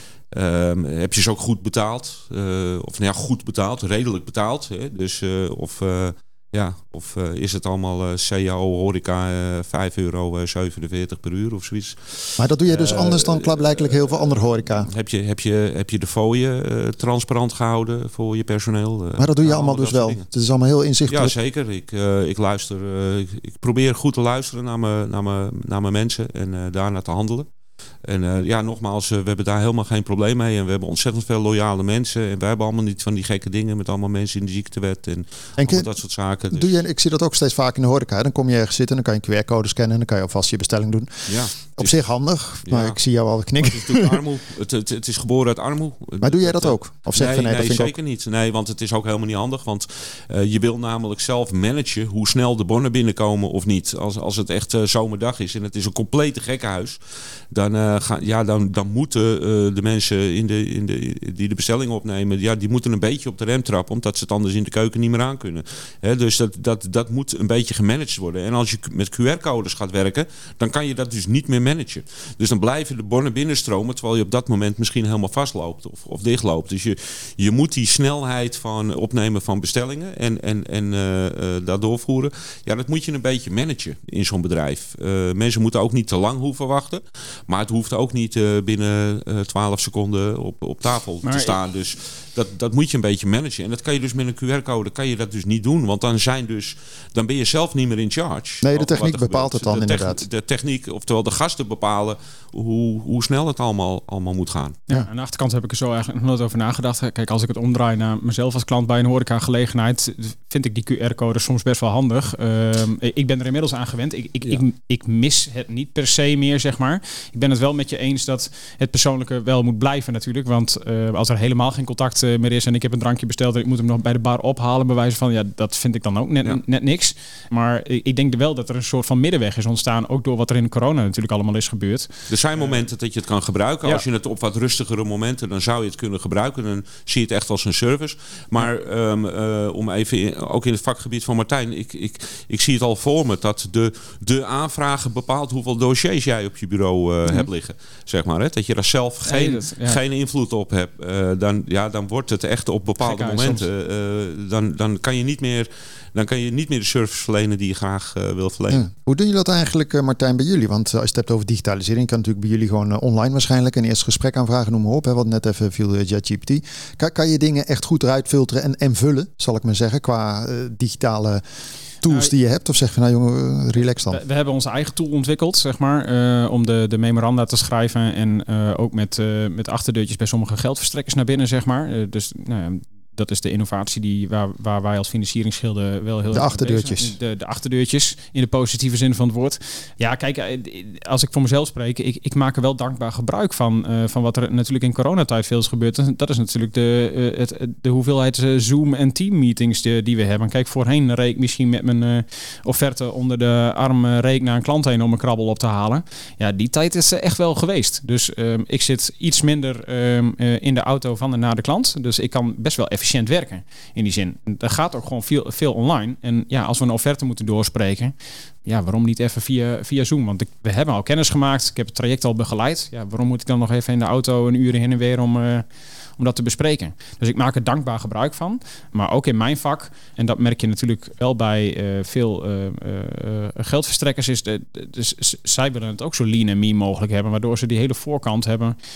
Um, heb je ze ook goed betaald? Uh, of nou ja, goed betaald, redelijk betaald. Hè? Dus uh, of, uh, ja, of uh, is het allemaal uh, C A O, horeca, uh, vijf euro zevenenveertig per uur of zoiets. Maar dat doe je dus uh, anders dan klaarblijkelijk heel veel andere horeca. Heb je, heb je, heb je de fooien uh, transparant gehouden voor je personeel? Uh, maar dat doe je nou, allemaal dus wel. Het is allemaal heel inzichtelijk. Ja, zeker. Ik, uh, ik luister. Uh, ik, ik probeer goed te luisteren naar mijn, naar mijn, naar mijn mensen en uh, daarna te handelen. En uh, ja, nogmaals, uh, we hebben daar helemaal geen probleem mee. En we hebben ontzettend veel loyale mensen. En wij hebben allemaal niet van die gekke dingen met allemaal mensen in de ziektewet en, en ke- dat soort zaken. Dus. Doe je, ik zie dat ook steeds vaak in de horeca. Dan kom je ergens zitten en dan kan je een Q R-code scannen en dan kan je alvast je bestelling doen. Ja, op zich handig, maar ja. ik zie jou al knikken. Het is natuurlijk armoe. Het, het, het is geboren uit armoe. Maar doe jij dat ook? Of zeg nee, je nee, nee dat vind zeker ik ook... niet. Nee, want het is ook helemaal niet handig. Want uh, je wil namelijk zelf managen hoe snel de bonnen binnenkomen of niet. Als, als het echt uh, zomerdag is en het is een complete gekkenhuis, dan, uh, ga, ja, dan, dan moeten uh, de mensen in de, in de, die de bestelling opnemen, ja, die moeten een beetje op de rem trappen, omdat ze het anders in de keuken niet meer aan kunnen. He, dus dat, dat, dat moet een beetje gemanaged worden. En als je met Q R-codes gaat werken, dan kan je dat dus niet meer managen. Dus dan blijven de bonnen binnenstromen, terwijl je op dat moment misschien helemaal vastloopt of, of dichtloopt. Dus je, je moet die snelheid van opnemen van bestellingen en, en, en uh, uh, dat doorvoeren, ja, dat moet je een beetje managen in zo'n bedrijf. Uh, mensen moeten ook niet te lang hoeven wachten, maar het hoeft ook niet uh, binnen uh, twaalf seconden op, op tafel maar te staan. Ik... Dus dat, dat moet je een beetje managen. En dat kan je dus met een Q R-code kan je dat dus niet doen. Want dan zijn dus dan ben je zelf niet meer in charge. Nee, de techniek bepaalt het dan de inderdaad. Techn- de techniek, oftewel de gasten bepalen hoe, hoe snel het allemaal, allemaal moet gaan. Ja, aan de achterkant heb ik er zo eigenlijk nog nooit over nagedacht. Kijk, als ik het omdraai naar mezelf als klant bij een horeca-gelegenheid, vind ik die Q R-code soms best wel handig. Uh, ik ben er inmiddels aan gewend. Ik, ik, ja. ik, ik mis het niet per se meer, zeg maar. Ik ben het wel met je eens dat het persoonlijke wel moet blijven natuurlijk. Want uh, als er helemaal geen contact uh, meer is en ik heb een drankje besteld en ik moet hem nog bij de bar ophalen, bij wijze van, ja, dat vind ik dan ook net, ja. net niks. Maar ik denk wel dat er een soort van middenweg is ontstaan, ook door wat er in corona natuurlijk allemaal is gebeurd. Er zijn momenten dat je het kan gebruiken. Ja. Als je het op wat rustigere momenten, dan zou je het kunnen gebruiken. Dan zie je het echt als een service. Maar um, uh, om even, in, ook in het vakgebied van Martijn, ik, ik, ik zie het al voor me dat de, de aanvragen bepaalt hoeveel dossiers jij op je bureau uh, mm-hmm. hebt liggen. Zeg maar, hè? Dat je daar zelf geen, nee, dat, ja. geen invloed op hebt. Uh, dan, ja, dan wordt het echt op bepaalde Gekhuis, momenten. Uh, dan, dan kan je niet meer... Dan kan je niet meer de service verlenen die je graag uh, wil verlenen. Ja. Hoe doen jullie dat eigenlijk, uh, Martijn, bij jullie? Want uh, als je het hebt over digitalisering, kan natuurlijk bij jullie gewoon uh, online waarschijnlijk een eerste gesprek aanvragen, noem maar op. Hè, wat net even viel uh, ChatGPT. Kan, kan je dingen echt goed eruit filteren en, en vullen, zal ik maar zeggen, qua uh, digitale tools nou, die je hebt? Of zeg je nou jongen, relax dan? We, we hebben onze eigen tool ontwikkeld, zeg maar, uh, om de, de memoranda te schrijven en uh, ook met, uh, met achterdeurtjes bij sommige geldverstrekkers naar binnen, zeg maar. Uh, dus nou, dat is de innovatie die waar, waar wij als financieringsgilde wel heel de achterdeurtjes. De, de achterdeurtjes in de positieve zin van het woord. Ja, kijk, als ik voor mezelf spreek, ik, ik maak er wel dankbaar gebruik van, uh, van wat er natuurlijk in coronatijd veel is gebeurd. Dat is natuurlijk de, uh, het, de hoeveelheid uh, Zoom en Team meetings die, die we hebben. Kijk, voorheen reed ik misschien met mijn uh, offerte onder de arm uh, reed naar een klant heen om een krabbel op te halen. Ja, die tijd is uh, echt wel geweest. Dus uh, ik zit iets minder uh, uh, in de auto van en naar de klant. Dus ik kan best wel even efficiënt werken in die zin. Er gaat ook gewoon veel, veel online. En ja, als we een offerte moeten doorspreken, ja, waarom niet even via, via Zoom? Want ik, we hebben al kennis gemaakt. Ik heb het traject al begeleid. Ja, waarom moet ik dan nog even in de auto een uur heen en weer om, uh, om dat te bespreken? Dus ik maak er dankbaar gebruik van. Maar ook in mijn vak, en dat merk je natuurlijk wel bij uh, veel uh, uh, geldverstrekkers, is de, de, dus zij willen het ook zo lean en mean mogelijk hebben, waardoor ze die hele voorkant hebben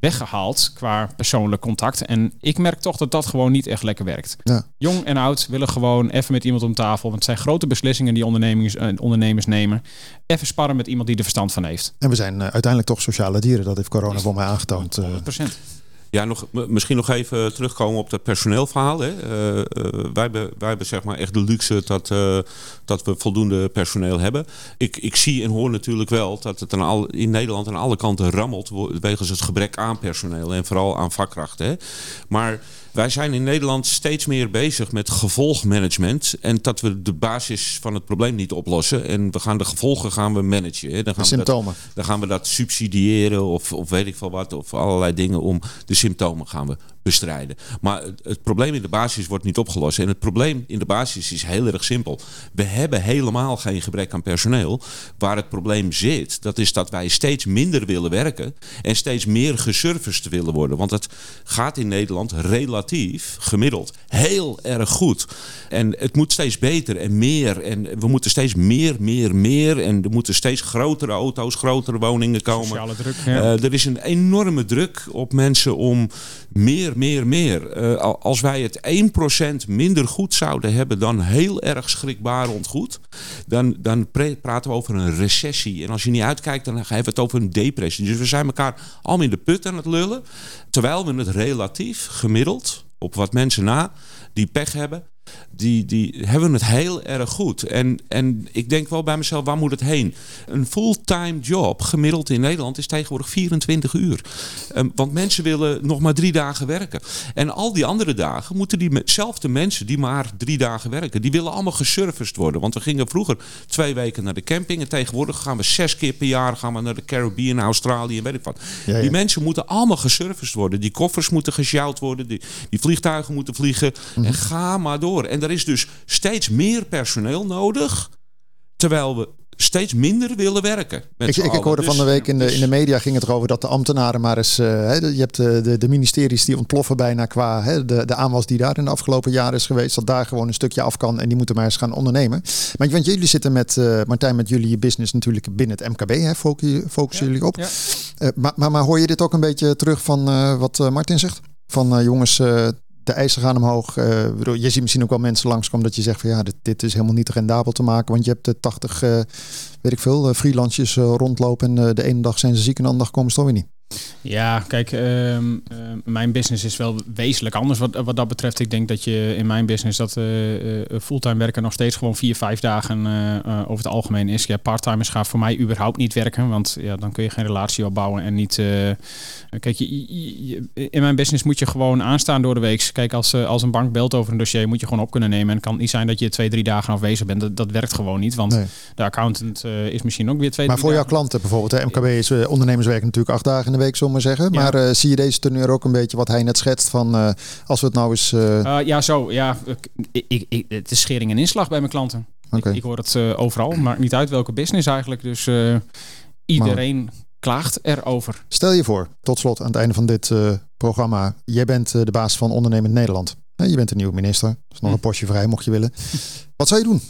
weggehaald qua persoonlijk contact. En ik merk toch dat dat gewoon niet echt lekker werkt. Ja. Jong en oud willen gewoon even met iemand om tafel. Want het zijn grote beslissingen die ondernemers, uh, ondernemers nemen. Even sparren met iemand die er verstand van heeft. En we zijn uh, uiteindelijk toch sociale dieren. Dat heeft corona voor mij aangetoond. honderd procent. Ja, nog, misschien nog even terugkomen op het personeelverhaal. Hè. Uh, uh, wij hebben, wij hebben zeg maar echt de luxe dat, uh, dat we voldoende personeel hebben. Ik, ik zie en hoor natuurlijk wel dat het aan al, in Nederland aan alle kanten rammelt wegens het gebrek aan personeel en vooral aan vakkrachten. Hè. Maar wij zijn in Nederland steeds meer bezig met gevolgmanagement. En dat we de basis van het probleem niet oplossen. En we gaan de gevolgen gaan we managen. Hè. Dan gaan de symptomen. We dat, dan gaan we dat subsidiëren of, of weet ik veel wat. Of allerlei dingen om de symptomen gaan we bestrijden. Maar het, het probleem in de basis wordt niet opgelost. En het probleem in de basis is heel erg simpel. We hebben helemaal geen gebrek aan personeel. Waar het probleem zit, dat is dat wij steeds minder willen werken. En steeds meer geserviced willen worden. Want het gaat in Nederland relatief, gemiddeld, heel erg goed. En het moet steeds beter en meer. En we moeten steeds meer, meer, meer. En er moeten steeds grotere auto's, grotere woningen komen. Sociale druk, ja. uh, er is een enorme druk op mensen om meer, meer, meer. Uh, als wij het één procent minder goed zouden hebben dan heel erg schrikbarend goed, dan, dan pre- praten we over een recessie. En als je niet uitkijkt, dan hebben we het over een depressie. Dus we zijn elkaar allemaal in de put aan het lullen. Terwijl we het relatief, gemiddeld, op wat mensen na, die pech hebben, Die, die hebben het heel erg goed. En, en ik denk wel bij mezelf, waar moet het heen? Een fulltime job, gemiddeld in Nederland, is tegenwoordig vierentwintig uur. Um, want mensen willen nog maar drie dagen werken. En al die andere dagen moeten diezelfde mensen die maar drie dagen werken, die willen allemaal geserviced worden. Want we gingen vroeger twee weken naar de camping. En tegenwoordig gaan we zes keer per jaar gaan we naar de Caribbean, Australië en weet ik wat. Ja, ja. Die mensen moeten allemaal geserviced worden. Die koffers moeten gesjouwd worden. Die, die vliegtuigen moeten vliegen. Mm-hmm. En ga maar door. En er is dus steeds meer personeel nodig, terwijl we steeds minder willen werken. Ik, ik, ik hoorde dus, van de week in de, in de media ging het erover dat de ambtenaren maar eens, uh, he, je hebt de, de, de ministeries die ontploffen bijna qua he, de, de aanwas die daar in de afgelopen jaren is geweest, dat daar gewoon een stukje af kan en die moeten maar eens gaan ondernemen. Maar want jullie zitten met, uh, Martijn, met jullie business natuurlijk binnen het M K B, hè, focussen focussen ja, jullie op. Ja. Uh, maar, maar, maar hoor je dit ook een beetje terug van uh, wat uh, Martin zegt? Van uh, jongens, uh, de eisen gaan omhoog. Uh, bedoel, je ziet misschien ook wel mensen langskomen dat je zegt van ja, dit, dit is helemaal niet rendabel te maken. Want je hebt de tachtig, uh, weet ik veel, uh, freelancers uh, rondlopen. En uh, de ene dag zijn ze ziek en de andere dag komen ze toch weer niet. Ja, kijk, uh, uh, mijn business is wel wezenlijk anders wat, wat dat betreft. Ik denk dat je in mijn business dat uh, uh, fulltime werken nog steeds gewoon vier, vijf dagen uh, uh, over het algemeen is. Ja, parttimers gaan voor mij überhaupt niet werken, want ja, dan kun je geen relatie opbouwen en niet. Uh, kijk, je, je, je, in mijn business moet je gewoon aanstaan door de week. Kijk, als, uh, als een bank belt over een dossier, moet je gewoon op kunnen nemen. En het kan niet zijn dat je twee, drie dagen afwezig bent. Dat, dat werkt gewoon niet, want nee. De accountant uh, is misschien ook weer twee, maar drie voor dagen. jouw klanten bijvoorbeeld, hè, M K B is uh, ondernemers werken natuurlijk acht dagen in de week, zullen we maar zeggen. Maar ja. uh, zie je deze teneur ook een beetje wat hij net schetst van uh, als we het nou eens... Uh... Uh, ja, zo. Ja, ik, ik, ik, het is schering en inslag bij mijn klanten. Okay. Ik, ik hoor het uh, overal. Maakt niet uit welke business eigenlijk. Dus uh, iedereen maar. klaagt erover. Stel je voor, tot slot aan het einde van dit uh, programma. Jij bent uh, de baas van Ondernemend Nederland. Uh, je bent een nieuwe minister. Er is nog hm. een postje vrij mocht je willen. Wat zou je doen?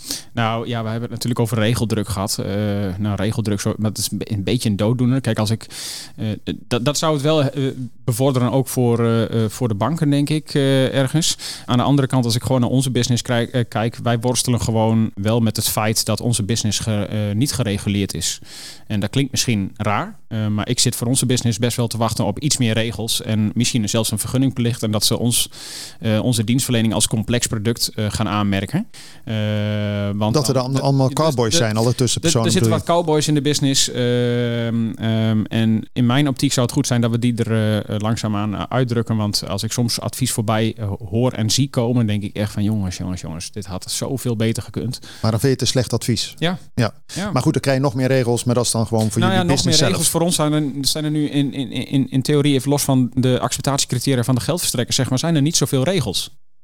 Nou ja, we hebben het natuurlijk over regeldruk gehad. Uh, nou, regeldruk, maar dat is een beetje een dooddoener. Kijk, als ik uh, dat, dat zou het wel uh, bevorderen ook voor, uh, voor de banken, denk ik, uh, ergens. Aan de andere kant, als ik gewoon naar onze business krijg, uh, kijk, wij worstelen gewoon wel met het feit dat onze business ge, uh, niet gereguleerd is. En dat klinkt misschien raar, uh, maar ik zit voor onze business best wel te wachten op iets meer regels en misschien zelfs een vergunningplicht en dat ze ons uh, onze dienstverlening als complex product uh, gaan aanmerken. Uh, Want dat er dan de, allemaal cowboys de, zijn, alle tussenpersonen. Er zitten wat cowboys in de business. Uh, um, en in mijn optiek zou het goed zijn dat we die er uh, langzaamaan uh, uitdrukken. Want als ik soms advies voorbij uh, hoor en zie komen, denk ik echt van jongens, jongens, jongens. Dit had zoveel beter gekund. Maar dan vind je het een slecht advies. Ja. ja. ja. Maar goed, dan krijg je nog meer regels. Maar dat is dan gewoon voor nou jullie ja, business nog meer zelf. regels voor ons zijn er, zijn er nu in, in, in, in theorie, even los van de acceptatiecriteria van de geldverstrekkers, zeg maar, zijn er niet zoveel regels.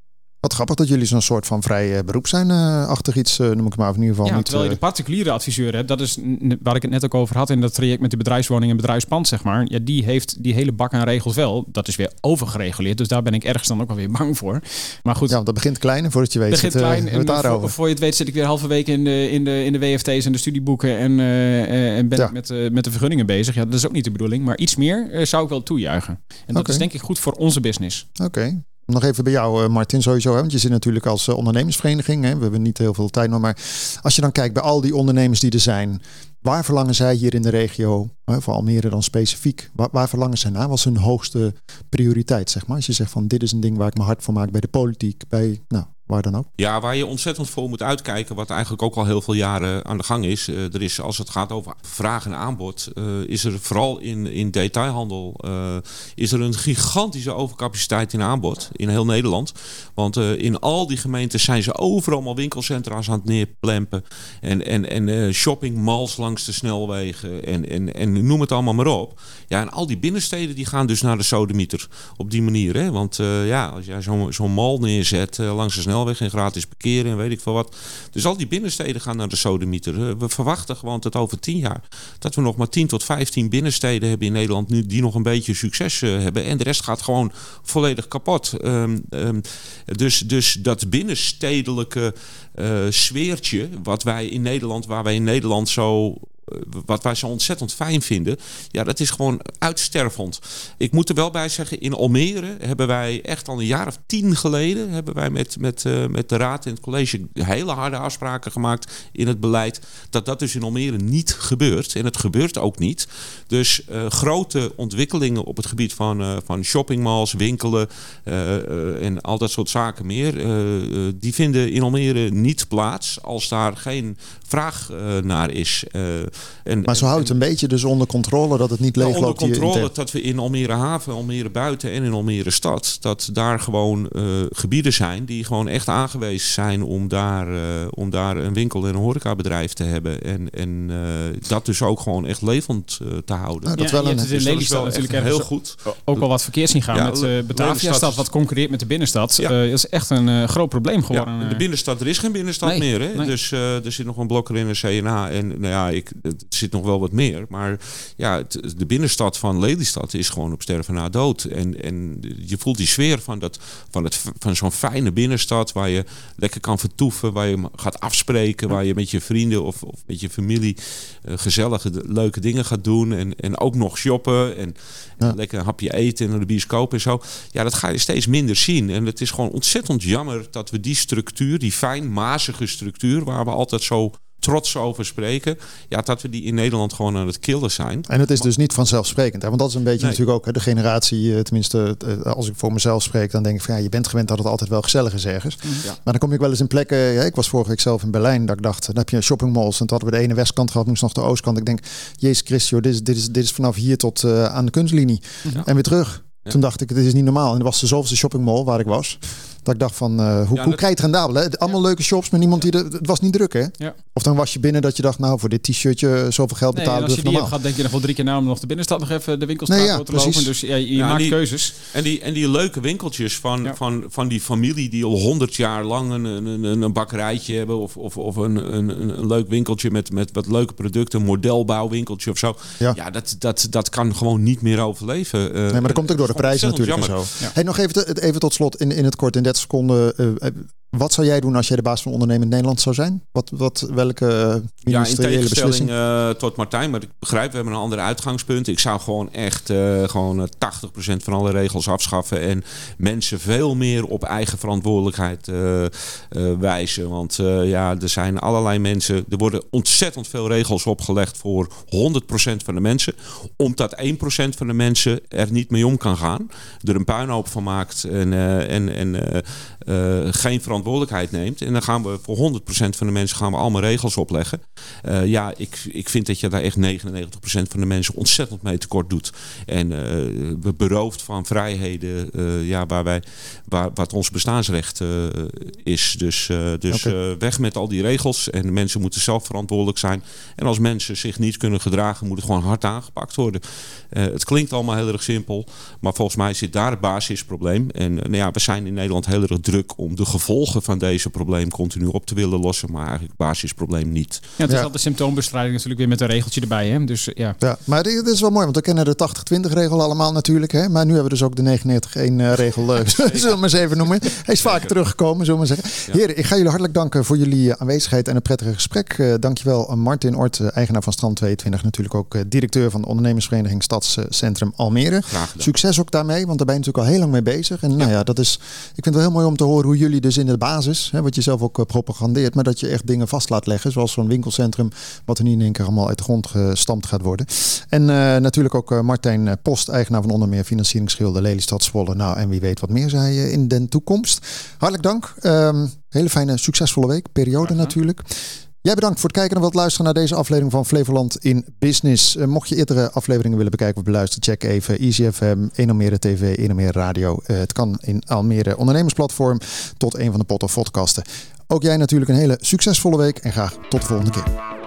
Wat grappig dat jullie zo'n soort van vrij uh, beroep zijn. Uh, achter iets, uh, noem ik maar in ieder geval ja, niet. Terwijl je de particuliere adviseur hebt. Dat is n- waar ik het net ook over had in dat traject met de bedrijfswoning en bedrijfspand, zeg maar. Ja, die heeft die hele bak aan regels wel. Dat is weer overgereguleerd. Dus daar ben ik ergens dan ook wel weer bang voor. Maar goed. Ja, want dat begint klein en voordat je weet begint zit, uh, klein en voor, voor je het weet zit ik weer halve week in de, in de, in de W F T's en de studieboeken en, uh, en ben ja. ik met, uh, met de vergunningen bezig. Ja, dat is ook niet de bedoeling. Maar iets meer uh, zou ik wel toejuichen. En dat okay. is denk ik goed voor onze business. Oké. Okay. Nog even bij jou, Martin, sowieso. Hè? Want je zit natuurlijk als uh, ondernemersvereniging. Hè? We hebben niet heel veel tijd nog. Maar als je dan kijkt bij al die ondernemers die er zijn. Waar verlangen zij hier in de regio, hè, voor Almere dan specifiek, waar, waar verlangen zij naar? Wat is hun hoogste prioriteit, zeg maar? Als je zegt van dit is een ding waar ik me hard voor maak bij de politiek, bij, nou, waar dan ook. Ja, waar je ontzettend voor moet uitkijken, wat eigenlijk ook al heel veel jaren aan de gang is. Uh, er is, als het gaat over vraag en aanbod, uh, is er vooral in, in detailhandel, uh, is er een gigantische overcapaciteit in aanbod in heel Nederland. Want uh, in al die gemeentes zijn ze overal maar winkelcentra's aan het neerplempen en, en, en uh, shoppingmalls langs de snelwegen en, en, en noem het allemaal maar op. Ja, en al die binnensteden die gaan dus naar de sodemieter op die manier. Hè? Want uh, ja, als jij zo'n zo'n mall neerzet uh, langs de snelweg en gratis parkeren en weet ik veel wat. Dus al die binnensteden gaan naar de sodemieter. Uh, we verwachten gewoon dat over tien jaar dat we nog maar tien tot vijftien binnensteden hebben in Nederland nu die nog een beetje succes uh, hebben. En de rest gaat gewoon volledig kapot. Um, um, dus, dus dat binnenstedelijke uh, sfeertje wat wij in Nederland, waar wij in Nederland zo wat wij zo ontzettend fijn vinden, ja, dat is gewoon uitstervend. Ik moet er wel bij zeggen, in Almere hebben wij echt al een jaar of tien geleden hebben wij met, met, uh, met de raad en het college hele harde afspraken gemaakt in het beleid dat dat dus in Almere niet gebeurt. En het gebeurt ook niet. Dus uh, grote ontwikkelingen op het gebied van, uh, van shoppingmalls, winkelen uh, uh, en al dat soort zaken meer, uh, uh, die vinden in Almere niet plaats als daar geen vraag uh, naar is. Uh, En, maar zo houdt het een beetje dus onder controle dat het niet leeg loopt. Onder controle dat we in Almere Haven, Almere Buiten en in Almere Stad, dat daar gewoon uh, gebieden zijn die gewoon echt aangewezen zijn om daar, uh, om daar een winkel en een horecabedrijf te hebben. En, en uh, dat dus ook gewoon echt levend uh, te houden. Nou, dat ja, wel een, het dus in Lelystad natuurlijk heel goed. Ook wel wat verkeerd zien gaan ja, met uh, Bataviastad, wat concurreert met de binnenstad. Ja. Uh, dat is echt een uh, groot probleem geworden. Ja, de binnenstad, er is geen binnenstad nee, meer. Hè? Nee. Dus uh, er zit nog een blok erin, een C N A. En nou ja, ik, er zit nog wel wat meer. Maar ja, het, de binnenstad van Lelystad is gewoon op sterven na dood. En, en je voelt die sfeer van, dat, van, het, van zo'n fijne binnenstad waar je lekker kan vertoeven, waar je gaat afspreken, waar je met je vrienden of, of met je familie uh, gezellige, leuke dingen gaat doen. En, en ook nog shoppen en, ja. en lekker een hapje eten en naar de bioscoop en zo. Ja, dat ga je steeds minder zien. En het is gewoon ontzettend jammer dat we die structuur, die fijn mazige structuur, waar we altijd zo trots over spreken, ja, dat we die in Nederland gewoon aan het killen zijn. En het is dus niet vanzelfsprekend, hè? Want dat is een beetje nee. natuurlijk ook hè, de generatie, tenminste als ik voor mezelf spreek, dan denk ik van ja, je bent gewend dat het altijd wel gezellig is ergens. Ja. Maar dan kom ik wel eens in plekken, ja, ik was vorige week zelf in Berlijn, dat ik dacht, dan heb je shoppingmalls en toen hadden we de ene westkant gehad, moest nog de oostkant. Ik denk, Jezus Christus, dit is, dit is, dit is vanaf hier tot uh, aan de kunstlinie ja. en weer terug. Ja. Toen dacht ik, dit is niet normaal. En er was de zoveelste shoppingmall waar ik was. Dat ik dacht van, uh, hoe, ja, hoe krijg je het rendabel? Hè? Allemaal ja. leuke shops, maar niemand die er... Het was niet druk, hè? Ja. Of dan was je binnen dat je dacht, nou, voor dit t-shirtje zoveel geld betalen. Nee, als je die normaal. hebt gehad, denk je nog wel drie keer na om nog de binnenstad nog even de winkelstraat nee, ja, door te precies. lopen. Dus ja, je ja, maakt die, keuzes. En die, en die leuke winkeltjes van, ja. van, van die familie die al honderd jaar lang een, een, een, een bakkerijtje hebben. Of, of, of een, een, een leuk winkeltje met, met wat leuke producten. Een modelbouwwinkeltje of zo. Ja, ja dat, dat, dat kan gewoon niet meer overleven. Uh, nee, maar dat komt ook door de prijs natuurlijk en zo. Ja. Hey, nog even, te, even tot slot in, in het kort, in dertig seconden. Uh, Wat zou jij doen als jij de baas van ondernemend Nederland zou zijn? Wat, wat, welke uh, ja, in tegenstelling uh, tot Martijn, maar ik begrijp, we hebben een ander uitgangspunt. Ik zou gewoon echt uh, gewoon uh, tachtig procent van alle regels afschaffen en mensen veel meer op eigen verantwoordelijkheid uh, uh, wijzen. Want uh, ja, er zijn allerlei mensen, er worden ontzettend veel regels opgelegd voor honderd procent van de mensen, omdat één procent van de mensen er niet mee om kan gaan, er een puinhoop van maakt en, uh, en, en uh, uh, geen verantwoordelijkheid verantwoordelijkheid neemt. En dan gaan we voor honderd procent van de mensen gaan we allemaal regels opleggen. Uh, ja, ik, ik vind dat je daar echt negenennegentig procent van de mensen ontzettend mee tekort doet. En uh, we berooft van vrijheden uh, ja, waar wij, waar, wat ons bestaansrecht uh, is. Dus, uh, dus okay. uh, weg met al die regels. En de mensen moeten zelf verantwoordelijk zijn. En als mensen zich niet kunnen gedragen, moet het gewoon hard aangepakt worden. Uh, het klinkt allemaal heel erg simpel. Maar volgens mij zit daar het basisprobleem. En uh, nou ja, we zijn in Nederland heel erg druk om de gevolgen van deze probleem continu op te willen lossen. Maar eigenlijk het basisprobleem niet. Ja, het is ja. altijd symptoombestrijding natuurlijk weer met een regeltje erbij. Hè? Dus, ja. Ja, maar dit is wel mooi, want we kennen de tachtig twintig regel allemaal natuurlijk. Hè? Maar nu hebben we dus ook de negenennegentig één regel, uh, zullen we maar eens even noemen. Hij is vaak teruggekomen, zullen we maar zeggen. Ja. Heren, ik ga jullie hartelijk danken voor jullie aanwezigheid en een prettige gesprek. Uh, dankjewel Martin Ort, eigenaar van Strand tweeëntwintig. Natuurlijk ook uh, directeur van de ondernemersvereniging Stadscentrum Almere. Succes ook daarmee, want daar ben je natuurlijk al heel lang mee bezig. En ja. nou ja, dat is, ik vind het wel heel mooi om te horen hoe jullie dus in de basis, hè, wat je zelf ook uh, propagandeert, maar dat je echt dingen vast laat leggen, zoals zo'n winkelcentrum, wat er niet in één keer allemaal uit de grond gestampt gaat worden. En uh, natuurlijk ook uh, Martijn Post, eigenaar van onder meer financieringsschilder Lelystad Zwolle. Nou, en wie weet wat meer zij uh, in de toekomst. Hartelijk dank. Um, hele fijne, succesvolle week, periode natuurlijk. Jij bedankt voor het kijken en wilt luisteren naar deze aflevering van Flevoland in Business. Uh, mocht je eerdere afleveringen willen bekijken of beluisteren, check even Easy F M, één Almere T V, één Almere Radio. Uh, het kan in Almere ondernemersplatform tot een van de potten podcasten. Ook jij natuurlijk een hele succesvolle week en graag tot de volgende keer.